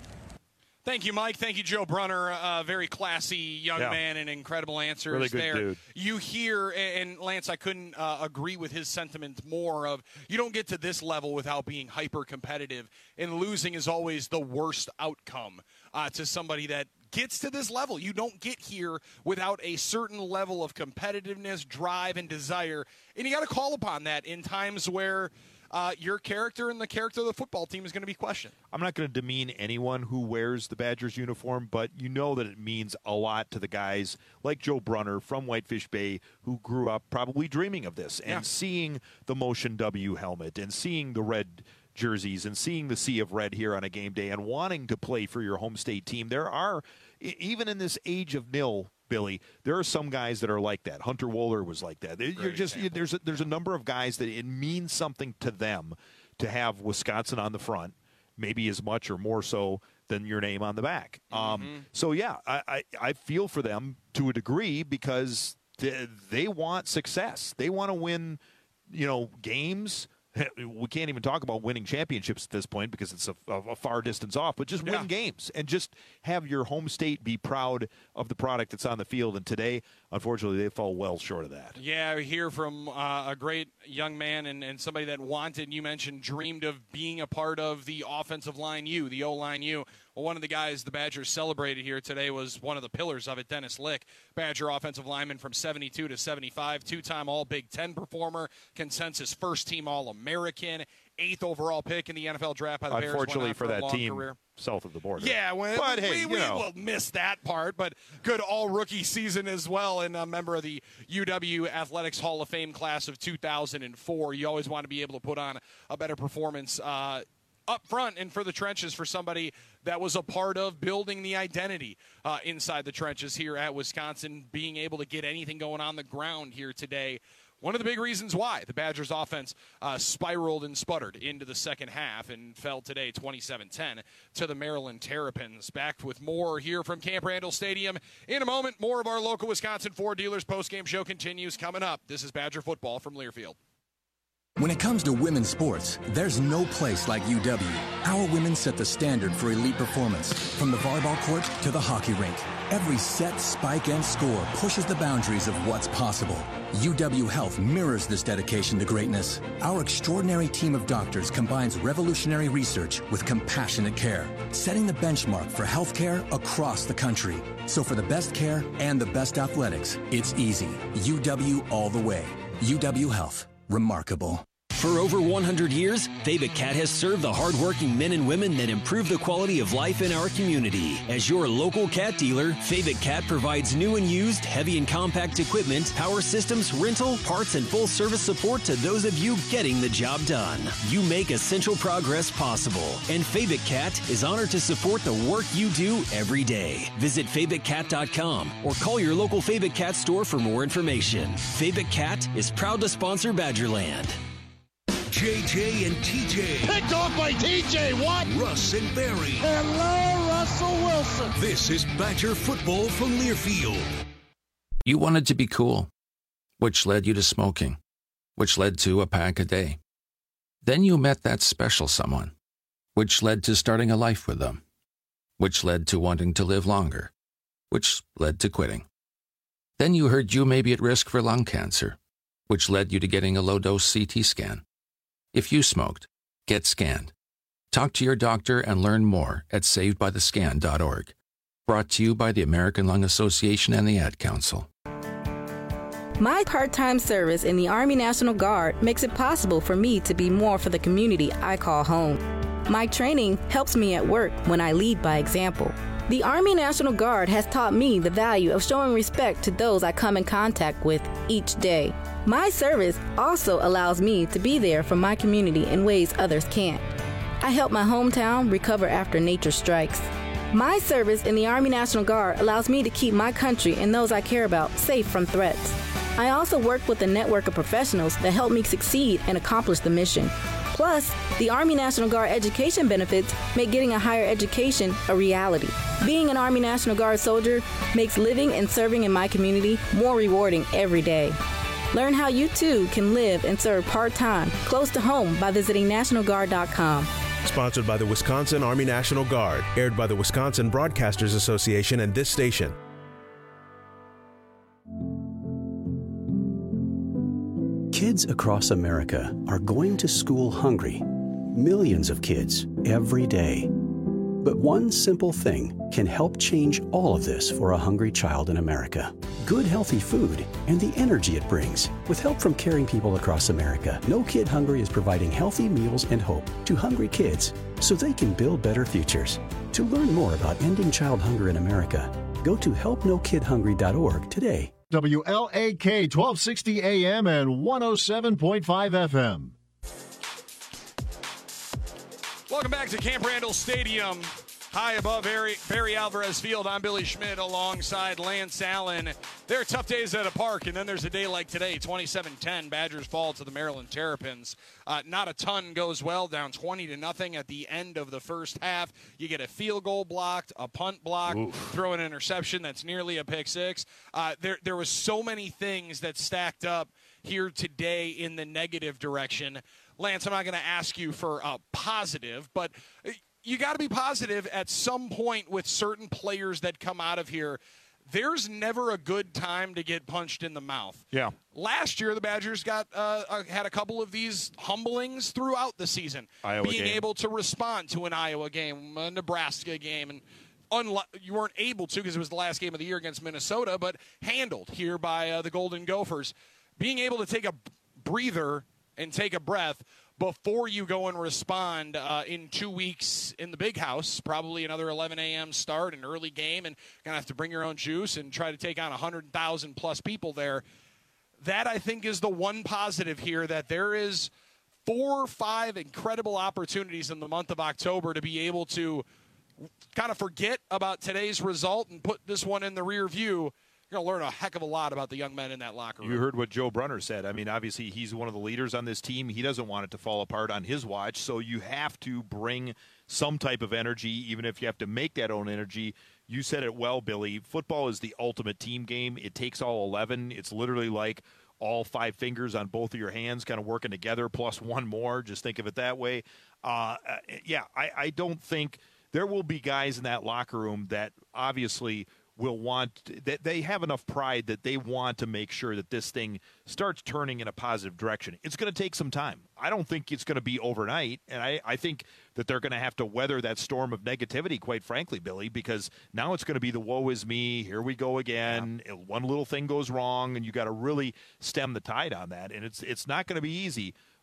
Thank you, Mike. Thank you, Joe Brunner. Uh, very classy young yeah. man and incredible answers really good there. Dude. You hear, and Lance, I couldn't uh, agree with his sentiment more of you don't get to this level without being hyper competitive, and losing is always the worst outcome uh, to somebody that gets to this level. You don't get here without a certain level of competitiveness, drive, and desire, and you got to call upon that in times where Uh, your character and the character of the football team is going to be questioned. I'm not going to demean anyone who wears the Badgers uniform, but you know that it means a lot to the guys like Joe Brunner from Whitefish Bay who grew up probably dreaming of this and yeah. seeing the Motion W helmet and seeing the red jerseys and seeing the sea of red here on a game day and wanting to play for your home state team. There are, even in this age of nil, Billy, there are some guys that are like that. Hunter Wohler was like that. Great You're just example. there's a, there's a number of guys that it means something to them to have Wisconsin on the front, maybe as much or more so than your name on the back. Mm-hmm. Um, so yeah, I, I I feel for them to a degree because they, they want success. They want to win, you know, games. We can't even talk about winning championships at this point because it's a, a far distance off, but just win yeah. games and just have your home state be proud of the product that's on the field. And today, unfortunately, they fall well short of that. Yeah, we hear from uh, a great young man and, and somebody that wanted, you mentioned, dreamed of being a part of the offensive line U, the O-line U. Well, one of the guys the Badgers celebrated here today was one of the pillars of it, Dennis Lick, Badger offensive lineman from seventy-two to seventy-five, two-time All-Big Ten performer, consensus first-team All-American, eighth overall pick in the N F L draft by the Bears. Unfortunately for, for that team career. South of the border. Yeah, well, but, we, hey, we, you know. will miss that part, but good all-rookie season as well, and a member of the U W Athletics Hall of Fame class of two thousand four. You always want to be able to put on a better performance uh, up front and for the trenches for somebody that was a part of building the identity uh, inside the trenches here at Wisconsin, being able to get anything going on the ground here today. One of the big reasons why the Badgers offense uh, spiraled and sputtered into the second half and fell today twenty-seven ten to the Maryland Terrapins. Back with more here from Camp Randall Stadium. In a moment, more of our local Wisconsin Ford Dealers postgame show continues coming up. This is Badger football from Learfield. When it comes to women's sports, there's no place like U W. Our women set the standard for elite performance, from the volleyball court to the hockey rink. Every set, spike, and score pushes the boundaries of what's possible. U W Health mirrors this dedication to greatness. Our extraordinary team of doctors combines revolutionary research with compassionate care, setting the benchmark for healthcare across the country. So for the best care and the best athletics, it's easy. U W all the way. U W Health. Remarkable. For over one hundred years, Fabic Cat has served the hardworking men and women that improve the quality of life in our community. As your local cat dealer, Fabic Cat provides new and used heavy and compact equipment, power systems, rental, parts, and full service support to those of you getting the job done. You make essential progress possible, and Fabic Cat is honored to support the work you do every day. Visit Fabic Cat dot com or call your local Fabic Cat store for more information. Fabic Cat is proud to sponsor Badgerland. J J and T J. Picked off by T J Watt. Russ and Barry. Hello, Russell Wilson. This is Badger football from Learfield. You wanted to be cool, which led you to smoking, which led to a pack a day. Then you met that special someone, which led to starting a life with them, which led to wanting to live longer, which led to quitting. Then you heard you may be at risk for lung cancer, which led you to getting a low-dose C T scan. If you smoked, get scanned. Talk to your doctor and learn more at saved by the scan dot org. Brought to you by the American Lung Association and the Ad Council. My part-time service in the Army National Guard makes it possible for me to be more for the community I call home. My training helps me at work when I lead by example. The Army National Guard has taught me the value of showing respect to those I come in contact with each day. My service also allows me to be there for my community in ways others can't. I help my hometown recover after nature strikes. My service in the Army National Guard allows me to keep my country and those I care about safe from threats. I also work with a network of professionals that help me succeed and accomplish the mission. Plus, the Army National Guard education benefits make getting a higher education a reality. Being an Army National Guard soldier makes living and serving in my community more rewarding every day. Learn how you too can live and serve part-time, close to home by visiting National Guard dot com. Sponsored by the Wisconsin Army National Guard. Aired by the Wisconsin Broadcasters Association and this station. Kids across America are going to school hungry. Millions of kids every day. But one simple thing can help change all of this for a hungry child in America. Good, healthy food and the energy it brings. With help from caring people across America, No Kid Hungry is providing healthy meals and hope to hungry kids so they can build better futures. To learn more about ending child hunger in America, go to help no kid hungry dot org today. W L A K twelve sixty A M and one oh seven point five F M. Welcome back to Camp Randall Stadium, high above Barry, Barry Alvarez Field. I'm Billy Schmidt alongside Lance Allen. There are tough days at a park, and then there's a day like today, twenty-seven ten. Badgers fall to the Maryland Terrapins. Uh, not a ton goes well, down twenty to nothing at the end of the first half. You get a field goal blocked, a punt blocked, Oof. throw an interception that's nearly a pick six. Uh, there, there was so many things that stacked up here today in the negative direction. Lance, I'm not going to ask you for a positive, but you got to be positive at some point with certain players that come out of here. There's never a good time to get punched in the mouth. Yeah. Last year, the Badgers got uh, had a couple of these humblings throughout the season. Iowa being game. able to respond to an Iowa game, a Nebraska game, and unlo- you weren't able to because it was the last game of the year against Minnesota, but handled here by uh, the Golden Gophers. Being able to take a breather and take a breath before you go and respond uh, in two weeks in the big house, probably another eleven a.m. start, an early game, and going to have to bring your own juice and try to take on one hundred thousand plus people there. That, I think, is the one positive here, that there is four or five incredible opportunities in the month of October to be able to kind of forget about today's result and put this one in the rear view. You're going to learn a heck of a lot about the young men in that locker room. You heard what Joe Brunner said. I mean, obviously, he's one of the leaders on this team. He doesn't want it to fall apart on his watch, so you have to bring some type of energy, even if you have to make that own energy. You said it well, Billy. Football is the ultimate team game. It takes all eleven. It's literally like all five fingers on both of your hands kind of working together, plus one more. Just think of it that way. Uh, yeah, I, I don't think there will be guys in that locker room that obviously – will want that they have enough pride that they want to make sure that this thing starts turning in a positive direction. It's going to take some time. I don't think it's going to be overnight, and I, I think that they're going to have to weather that storm of negativity, quite frankly, Billy, because now it's going to be the woe is me, here we go again, yeah. One little thing goes wrong, and you got to really stem the tide on that, and it's it's not going to be easy.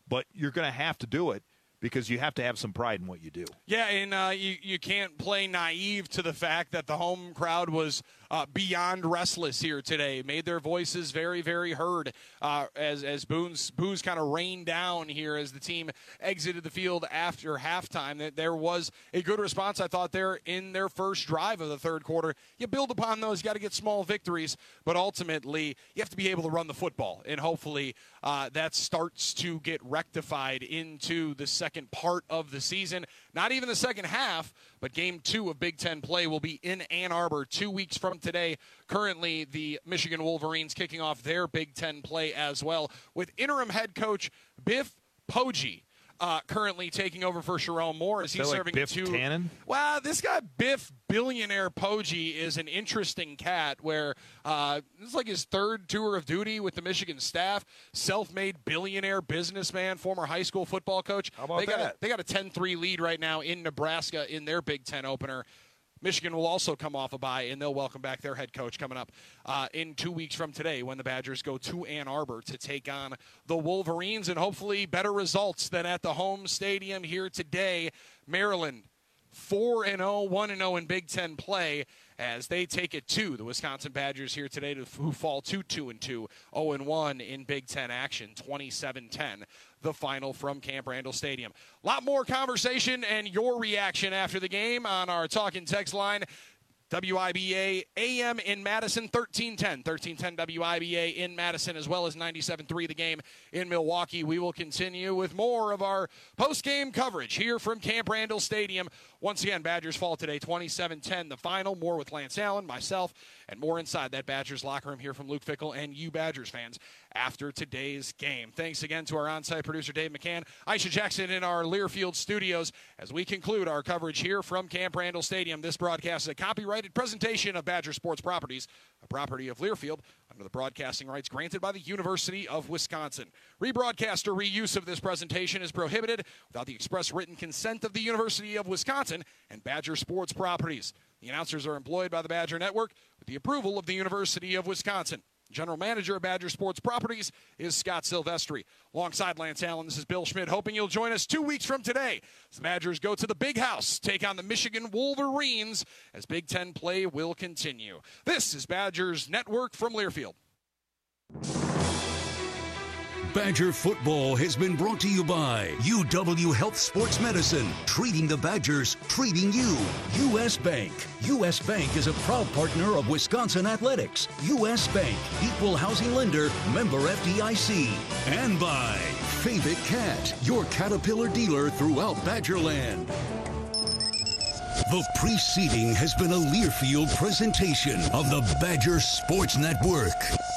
but you're going to have to do it because you have to have some pride in what you do. Yeah, and uh, you, you can't play naive to the fact that the home crowd was uh, beyond restless here today. Made their voices very, very heard uh, as as Boone's, Booze kind of rained down here as the team exited the field after halftime. There was a good response, I thought, there in their first drive of the third quarter. You build upon those. You got to get small victories, but ultimately you have to be able to run the football, and hopefully uh, that starts to get rectified into the second part of the season. Not even the second half, but game two of Big Ten play will be in Ann Arbor two weeks from today. Currently, the Michigan Wolverines kicking off their Big Ten play as well, with interim head coach Biff Poggi uh, currently taking over for Sherrone Moore as he's like serving Biff two. Tannen? Well, this guy Biff Billionaire Poggi is an interesting cat. Where uh, this is like his third tour of duty with the Michigan staff. Self-made billionaire businessman, former high school football coach. How about they got that? A, they got a ten three lead right now in Nebraska in their Big Ten opener. Michigan will also come off a bye, and they'll welcome back their head coach coming up uh, in two weeks from today when the Badgers go to Ann Arbor to take on the Wolverines, and hopefully better results than at the home stadium here today. Maryland, four and oh, one and oh in Big Ten play as they take it to the Wisconsin Badgers here today, to, who fall to two and two, oh and one in Big Ten action, twenty-seven ten. The final from Camp Randall Stadium. A lot more conversation and your reaction after the game on our talk and text line. W I B A A M in Madison, thirteen ten. thirteen ten W I B A in Madison, as well as ninety-seven three The Game in Milwaukee. We will continue with more of our post-game coverage here from Camp Randall Stadium. Once again, Badgers fall today, twenty-seven ten the final. More with Lance Allen, myself, and more inside that Badgers locker room here from Luke Fickell and you Badgers fans after today's game. Thanks again to our on-site producer, Dave McCann, Aisha Jackson in our Learfield studios as we conclude our coverage here from Camp Randall Stadium. This broadcast is a copyrighted presentation of Badger Sports Properties, a property of Learfield, under the broadcasting rights granted by the University of Wisconsin. Rebroadcast or reuse of this presentation is prohibited without the express written consent of the University of Wisconsin and Badger Sports Properties. The announcers are employed by the Badger Network with the approval of the University of Wisconsin. General Manager of Badger Sports Properties is Scott Silvestri. Alongside Lance Allen, this is Bill Schmidt, hoping you'll join us two weeks from today as the Badgers go to the Big House, take on the Michigan Wolverines as Big Ten play will continue. This is Badgers Network from Learfield. Badger football has been brought to you by U W Health Sports Medicine, treating the Badgers, treating you. U S. Bank. U S. Bank is a proud partner of Wisconsin Athletics. U S. Bank, equal housing lender, member F D I C. And by Favorite Cat, your Caterpillar dealer throughout Badgerland. The preceding has been a Learfield presentation of the Badger Sports Network.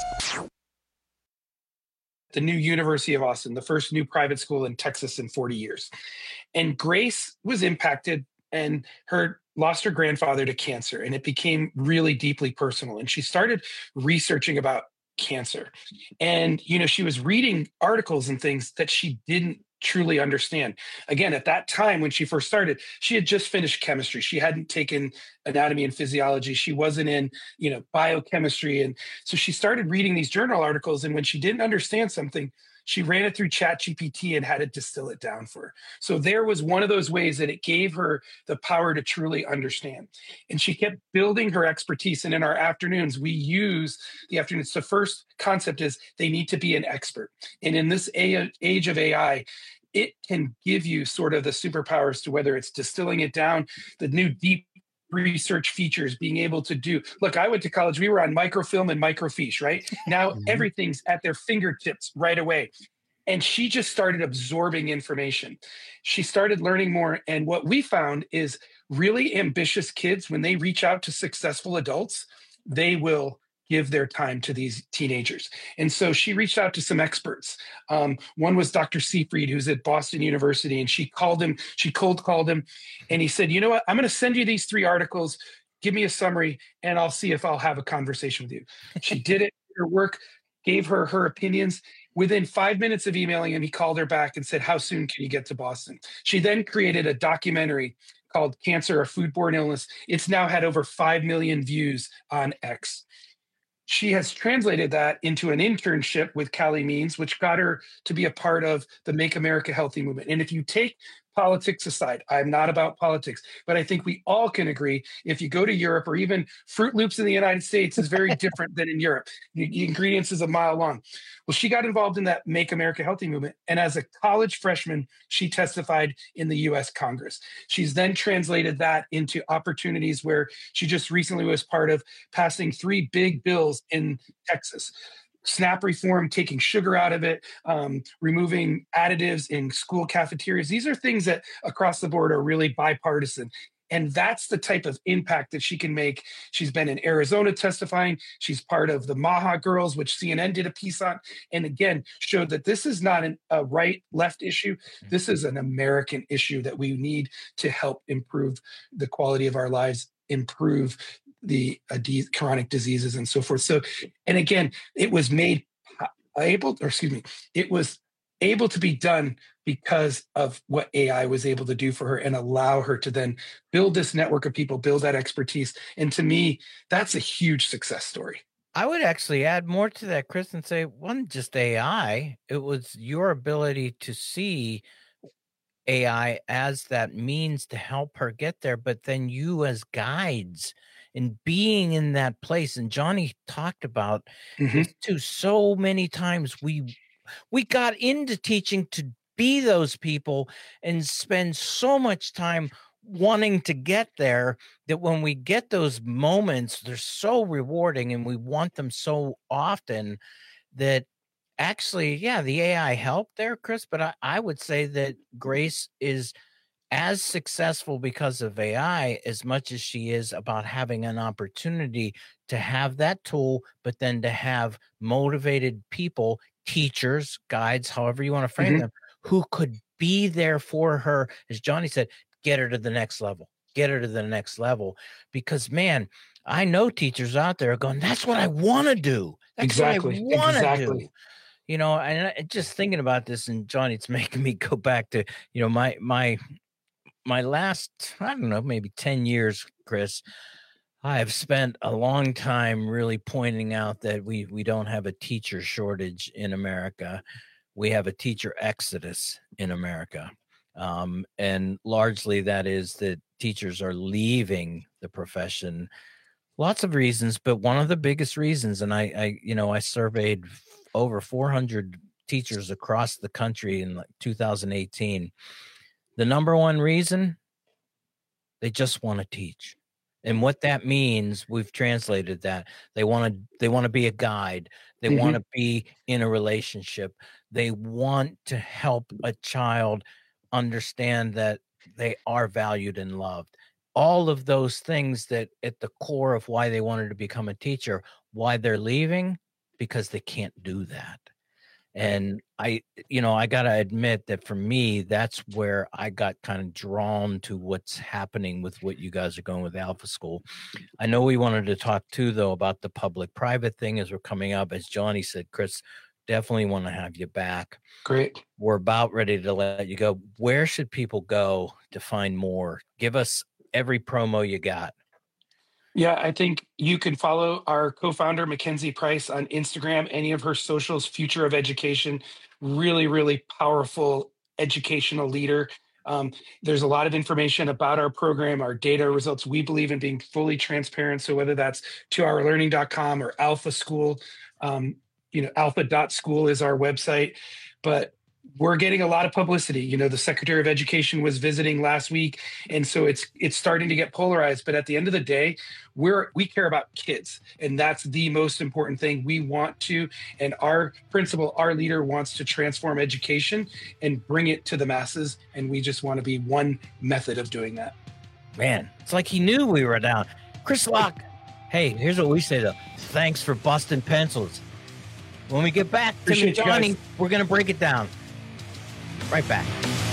The new University of Austin, the first new private school in Texas in forty years. And Grace was impacted and her lost her grandfather to cancer, and it became really deeply personal. And she started researching about cancer. And, you know, she was reading articles and things that she didn't truly understand. Again, at that time when she first started, she had just finished chemistry. She hadn't taken anatomy and physiology. She wasn't in, you know, biochemistry. And so she started reading these journal articles. And when she didn't understand something, she ran it through ChatGPT and had it distill it down for her. So there was one of those ways that it gave her the power to truly understand. And she kept building her expertise. And in our afternoons, we use the afternoons. The first concept is they need to be an expert. And in this age of A I, it can give you sort of the superpowers to whether it's distilling it down, the new deep research features, being able to do. Look, I went to college. We were on microfilm and microfiche, right? Now mm-hmm. everything's at their fingertips right away. And she just started absorbing information. She started learning more. And what we found is really ambitious kids, when they reach out to successful adults, they will give their time to these teenagers. And so she reached out to some experts. Um, one was Doctor Seyfried, who's at Boston University, and she called him, she cold called him, and he said, you know what, I'm going to send you these three articles, give me a summary, and I'll see if I'll have a conversation with you. She did it, her work, gave her her opinions. Within five minutes of emailing him, he called her back and said, how soon can you get to Boston? She then created a documentary called Cancer, a Foodborne Illness. It's now had over five million views on X. she has translated that into an internship with Callie Means, which got her to be a part of the Make America Healthy movement. And if you take politics aside, I'm not about politics, but I think we all can agree if you go to Europe, or even Fruit Loops in the United States is very different than in Europe. The, the ingredients is a mile long. Well, she got involved in that Make America Healthy movement. And as a college freshman, she testified in the U S Congress. She's then translated that into opportunities where she just recently was part of passing three big bills in Texas. SNAP reform, taking sugar out of it, um, removing additives in school cafeterias. These are things that across the board are really bipartisan. And that's the type of impact that she can make. She's been in Arizona testifying. She's part of the Maha Girls, which C N N did a piece on. And again, showed that this is not an, a right-left issue. This is an American issue that we need to help improve the quality of our lives, improve the uh, de- chronic diseases and so forth. So, and again, it was made able, or excuse me, it was able to be done because of what A I was able to do for her and allow her to then build this network of people, build that expertise. And to me, that's a huge success story. I would actually add more to that, Chris, and say, it wasn't just A I, it was your ability to see A I as that means to help her get there, but then you as guides and being in that place. And Johnny talked about mm-hmm. this too. So many times we we got into teaching to be those people and spend so much time wanting to get there that when we get those moments, they're so rewarding and we want them so often that actually, yeah, the A I helped there, Chris, but I, I would say that Grace is as successful because of A I as much as she is about having an opportunity to have that tool, but then to have motivated people, teachers, guides, however you want to frame mm-hmm. them, who could be there for her, as Johnny said, get her to the next level, get her to the next level. Because, man, I know teachers out there going, that's what I want to do. That's exactly. what I want to exactly. do. You know, and I, just thinking about this, and Johnny, it's making me go back to, you know, my, my, my last, I don't know, maybe ten years, Chris, I have spent a long time really pointing out that we, we don't have a teacher shortage in America. We have a teacher exodus in America. Um, and largely that is that teachers are leaving the profession. Lots of reasons, but one of the biggest reasons, and I, I you know, I surveyed over four hundred teachers across the country in like two thousand eighteen. The number one reason, they just want to teach. And what that means, we've translated that. They want to they want to be a guide. They mm-hmm. want to be in a relationship. They want to help a child understand that they are valued and loved. All of those things that at the core of why they wanted to become a teacher, why they're leaving, because they can't do that. And I, you know, I got to admit that for me, that's where I got kind of drawn to what's happening with what you guys are going with Alpha School. I know we wanted to talk too, though, about the public-private thing as we're coming up. As Johnny said, Chris, definitely want to have you back. Great. We're about ready to let you go. Where should people go to find more? Give us every promo you got. Yeah, I think you can follow our co-founder, Mackenzie Price, on Instagram, any of her socials, Future of Education, really, really powerful educational leader. Um, there's a lot of information about our program, our data results. We believe in being fully transparent. So whether that's two hour learning dot com or Alpha School, um, you know, alpha dot school is our website. But we're getting a lot of publicity. You know, the Secretary of Education was visiting last week. And so it's it's starting to get polarized. But at the end of the day, we're we care about kids. And that's the most important thing. We want to, and our principal, our leader wants to transform education and bring it to the masses. And we just want to be one method of doing that. Man, it's like he knew we were down. Chris Locke, hey, here's what we say though. Thanks for busting pencils. When we get back to me, Johnny, we're going to break it down. Right back.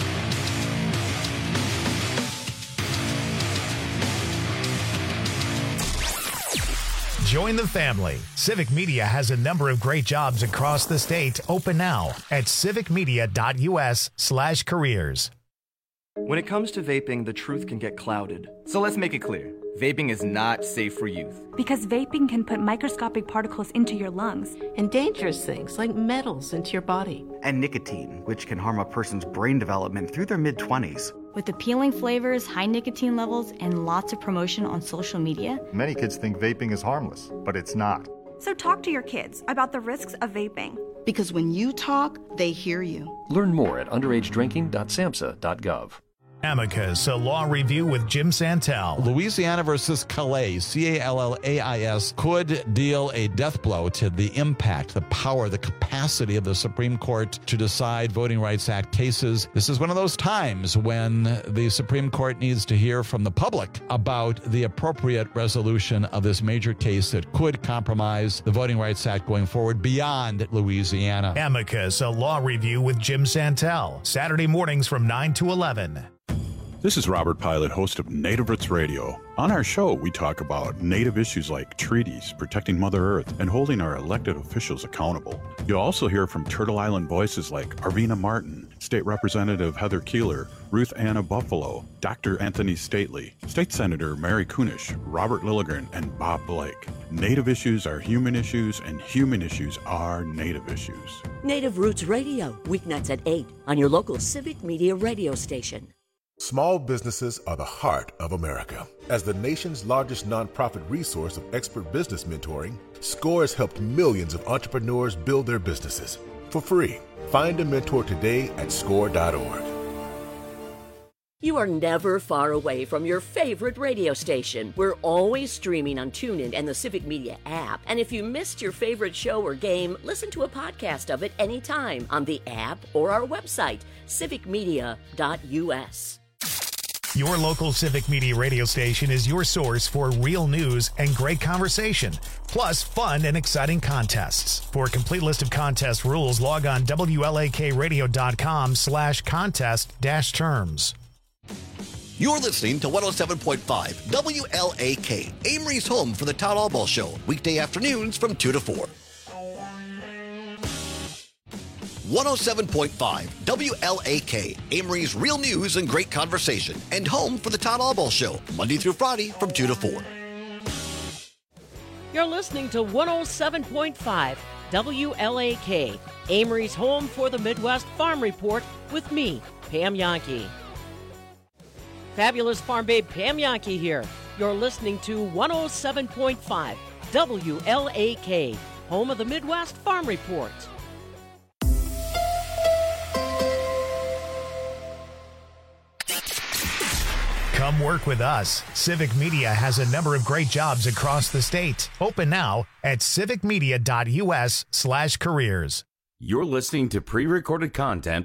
Join the family. Civic Media has a number of great jobs across the state open now at civicmedia.us slash careers. When it comes to vaping, the truth can get clouded. So let's make it clear. vaping is not safe for youth. Because vaping can put microscopic particles into your lungs. And dangerous things like metals into your body. And nicotine, which can harm a person's brain development through their mid-twenties. With appealing flavors, high nicotine levels, and lots of promotion on social media. Many kids think vaping is harmless, but it's not. So talk to your kids about the risks of vaping. Because when you talk, they hear you. Learn more at underage drinking dot samhsa dot gov. Amicus, a law review with Jim Santel. Louisiana versus Calais, C A L L A I S, could deal a death blow to the impact, the power, the capacity of the Supreme Court to decide Voting Rights Act cases. This is one of those times when the Supreme Court needs to hear from the public about the appropriate resolution of this major case that could compromise the Voting Rights Act going forward beyond Louisiana. Amicus, a law review with Jim Santel. Saturday mornings from nine to eleven. This is Robert Pilot, host of Native Roots Radio. On our show, we talk about Native issues like treaties, protecting Mother Earth, and holding our elected officials accountable. You'll also hear from Turtle Island voices like Arvina Martin, State Representative Heather Keeler, Ruth Anna Buffalo, Doctor Anthony Stately, State Senator Mary Kunish, Robert Lilligren, and Bob Blake. Native issues are human issues, and human issues are Native issues. Native Roots Radio, weeknights at eight on your local Civic Media radio station. Small businesses are the heart of America. As the nation's largest nonprofit resource of expert business mentoring, SCORE has helped millions of entrepreneurs build their businesses for free. Find a mentor today at score dot org. You are never far away from your favorite radio station. We're always streaming on TuneIn and the Civic Media app. And if you missed your favorite show or game, listen to a podcast of it anytime on the app or our website, civic media dot u s. Your local Civic Media radio station is your source for real news and great conversation, plus fun and exciting contests. For a complete list of contest rules, log on W L A K radio dot com slash contest dash terms. You're listening to one oh seven point five W L A K, Amory's home for the Todd Albaugh Show, weekday afternoons from two to four. one oh seven point five W L A K, Amory's real news and great conversation, and home for the Todd Albaugh Show, Monday through Friday from two to four. You're listening to one oh seven point five W L A K, Amory's home for the Midwest Farm Report with me, Pam Yankee. Fabulous Farm Babe Pam Yankee here. You're listening to one oh seven point five W L A K, home of the Midwest Farm Report. Come work with us. Civic Media has a number of great jobs across the state. Open now at civic media dot u s slash careers. You're listening to pre-recorded content.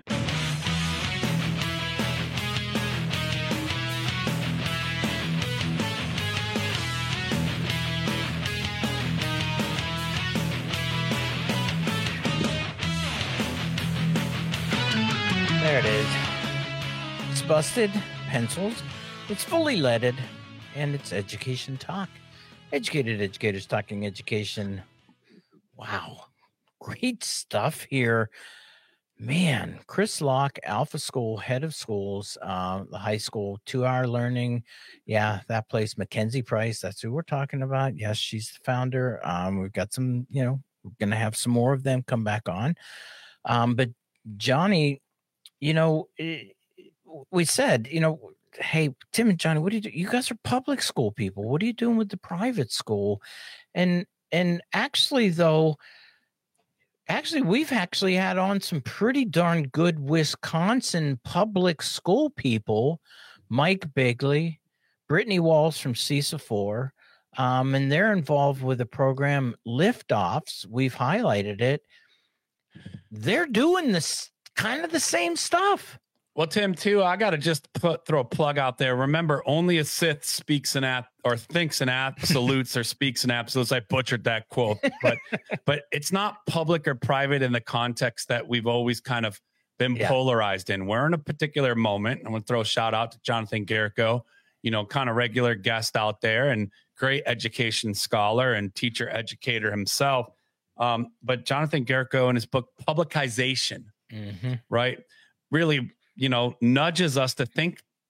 There it is. It's busted, pencils. It's fully leaded, and it's education talk. Educated educators talking education. Wow. Great stuff here. Man, Chris Locke, Alpha School, head of schools, uh, the high school, two-hour learning. Yeah, that place, Mackenzie Price, that's who we're talking about. Yes, she's the founder. Um, we've got some, you know, we're going to have some more of them come back on. Um, but Johnny, you know, we said, you know, hey, Tim and Johnny, what do you do? You guys are public school people. What are you doing with the private school? And and actually, though, actually, we've actually had on some pretty darn good Wisconsin public school people, Mike Bigley, Brittany Walls from C I S A four, um, and they're involved with the program Liftoffs. We've highlighted it. They're doing this kind of the same stuff. Well, Tim, too, I got to just put, throw a plug out there. Remember, only a Sith speaks in app or thinks in absolutes or speaks in absolutes. I butchered that quote, but but it's not public or private in the context that we've always kind of been yeah. polarized in. We're in a particular moment. I'm going to throw a shout out to Jonathan Garrico, you know, kind of regular guest out there and great education scholar and teacher educator himself. Um, but Jonathan Garrico in his book, Publicization, mm-hmm. right, really, you know, nudges us to think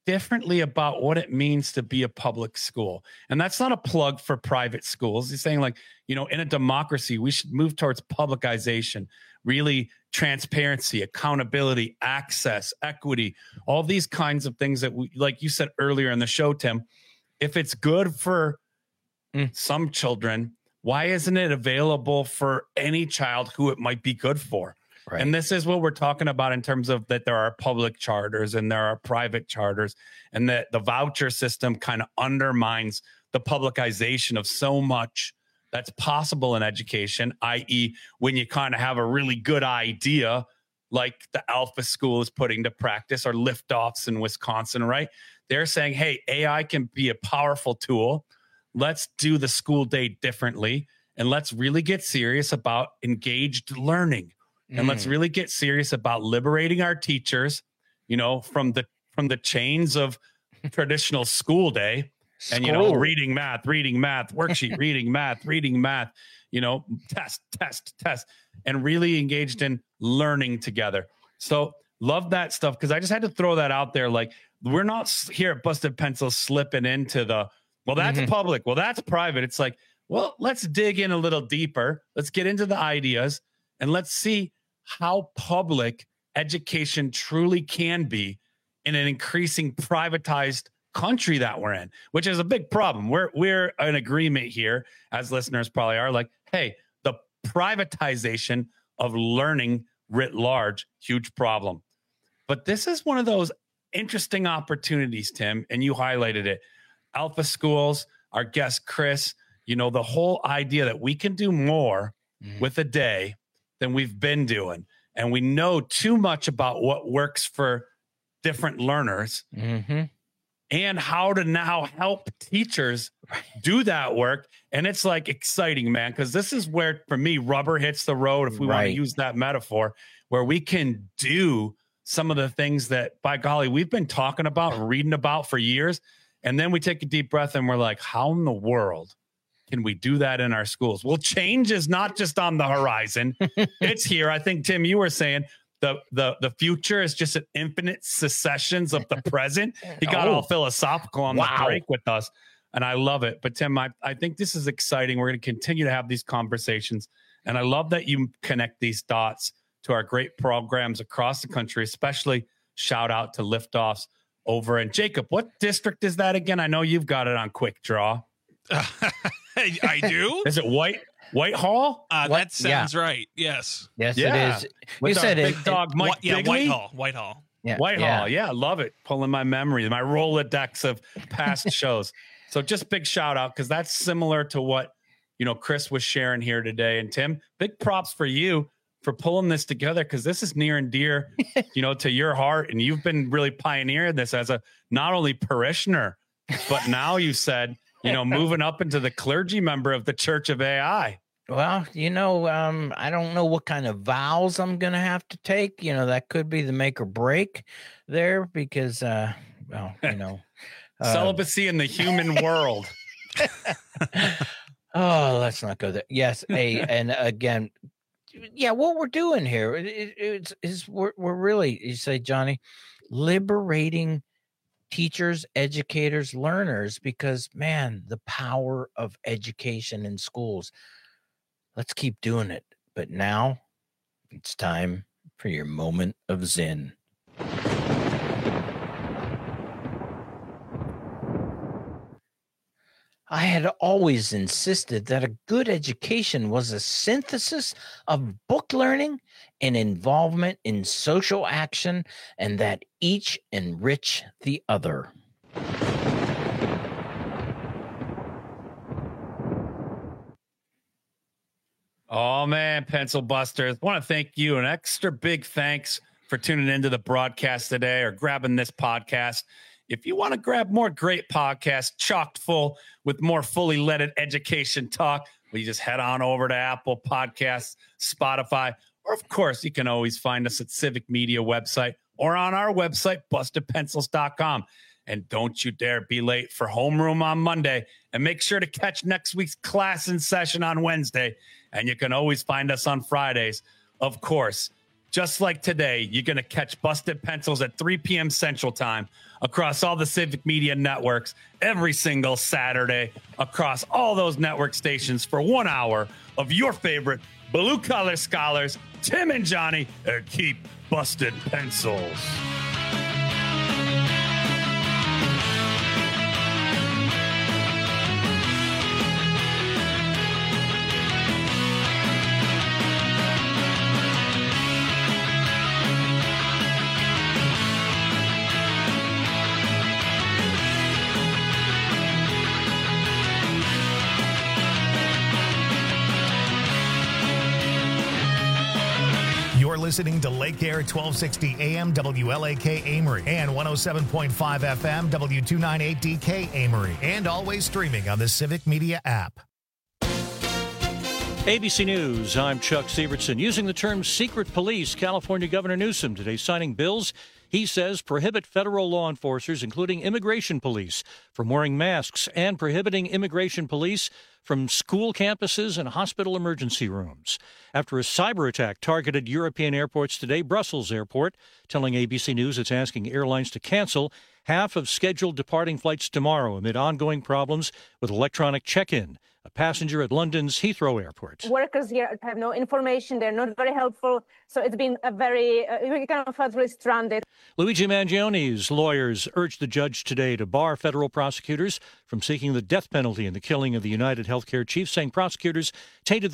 differently about what it means to be a public school. And that's not a plug for private schools. He's saying, like, you know, in a democracy, we should move towards publicization, really transparency, accountability, access, equity, all these kinds of things that we, like you said earlier in the show, Tim, if it's good for mm. some children, why isn't it available for any child who it might be good for? Right. And this is what we're talking about in terms of that there are public charters and there are private charters, and that the voucher system kind of undermines the publicization of so much that's possible in education, that is when you kind of have a really good idea, like the Alpha School is putting to practice, or Liftoffs in Wisconsin, right? They're saying, hey, A I can be a powerful tool. Let's do the school day differently, and let's really get serious about engaged learning. Mm. And let's really get serious about liberating our teachers, you know, from the from the chains of traditional school day. School. And, you know, reading, math, reading, math, worksheet, reading, math, reading, math, you know, test, test, test, and really engaged in learning together. So love that stuff, because I just had to throw that out there. Like, we're not here at Busted Pencil slipping into the, well, that's mm-hmm. public, well, that's private. It's like, well, let's dig in a little deeper. Let's get into the ideas, and let's see how public education truly can be in an increasing privatized country that we're in, which is a big problem. We're we're in agreement here, as listeners probably are, like, hey, the privatization of learning writ large, huge problem. But this is one of those interesting opportunities, Tim, and you highlighted it. Alpha Schools, our guest Chris, you know, the whole idea that we can do more mm. with a day than we've been doing, and we know too much about what works for different learners. Mm-hmm. And how to now help teachers do that work. And it's like exciting, man, because this is where, for me, rubber hits the road, if we right. want to use that metaphor, where we can do some of the things that, by golly, we've been talking about and reading about for years. And then we take a deep breath and we're like, how in the world can we do that in our schools? Well, change is not just on the horizon. It's here. I think, Tim, you were saying, The, the the future is just an infinite successions of the present. He got oh. all philosophical on wow. the break with us, and I love it. But Tim, I, I think this is exciting. We're going to continue to have these conversations, and I love that you connect these dots to our great programs across the country, especially shout out to Liftoffs over in Jacob. What district is that again? I know you've got it on quick draw. I do. Is it White? Whitehall? Uh, that sounds yeah. right. Yes. Yes, yeah. it is. With you said big it, dog, Mike yeah, Bigley? Whitehall. Whitehall. Yeah. Whitehall. Yeah. yeah, love it. Pulling my memory, my Rolodex of past shows. So just big shout out, because that's similar to what, you know, Chris was sharing here today. And Tim, big props for you for pulling this together, because this is near and dear, you know, to your heart. And you've been really pioneering this as a not only parishioner, but now you said, you know, moving up into the clergy member of the Church of A I. Well, you know, um, I don't know what kind of vows I'm going to have to take. You know, that could be the make or break there, because, uh, well, you know. Uh, Celibacy in the human world. Oh, let's not go there. Yes. A, and again, yeah, what we're doing here it, it's, is we're, we're really, you say, Johnny, liberating teachers, educators, learners, because, man, the power of education in schools. Let's keep doing it. But now it's time for your moment of Zen. I had always insisted that a good education was a synthesis of book learning and involvement in social action, and that each enrich the other. Oh, man, Pencil Busters. I want to thank you. An extra big thanks for tuning into the broadcast today or grabbing this podcast. If you want to grab more great podcasts chocked full with more fully leaded education talk, well, you just head on over to Apple Podcasts, Spotify, or, of course, you can always find us at Civic Media website or on our website, busted pencils dot com. And don't you dare be late for homeroom on Monday. And make sure to catch next week's class in session on Wednesday. And you can always find us on Fridays, of course, just like today, you're going to catch Busted Pencils at three p.m. Central Time across all the Civic Media networks every single Saturday across all those network stations for one hour of your favorite blue-collar scholars, Tim and Johnny, and keep Busted Pencils. You're listening to Lake Air twelve sixty A M W L A K Amory and one oh seven point five F M W two ninety-eight D K Amory, and always streaming on the Civic Media app. A B C News, I'm Chuck Severson. Using the term secret police, California Governor Newsom today signing bills he says prohibit federal law enforcers, including immigration police, from wearing masks and prohibiting immigration police from school campuses and hospital emergency rooms. After a cyber attack targeted European airports today, Brussels Airport telling A B C News it's asking airlines to cancel half of scheduled departing flights tomorrow amid ongoing problems with electronic check-in. A passenger at London's Heathrow Airport. Workers here have no information. They're not very helpful. So it's been a very, uh, we kind of felt really stranded. Luigi Mangioni's lawyers urged the judge today to bar federal prosecutors from seeking the death penalty in the killing of the United Healthcare chief, saying prosecutors tainted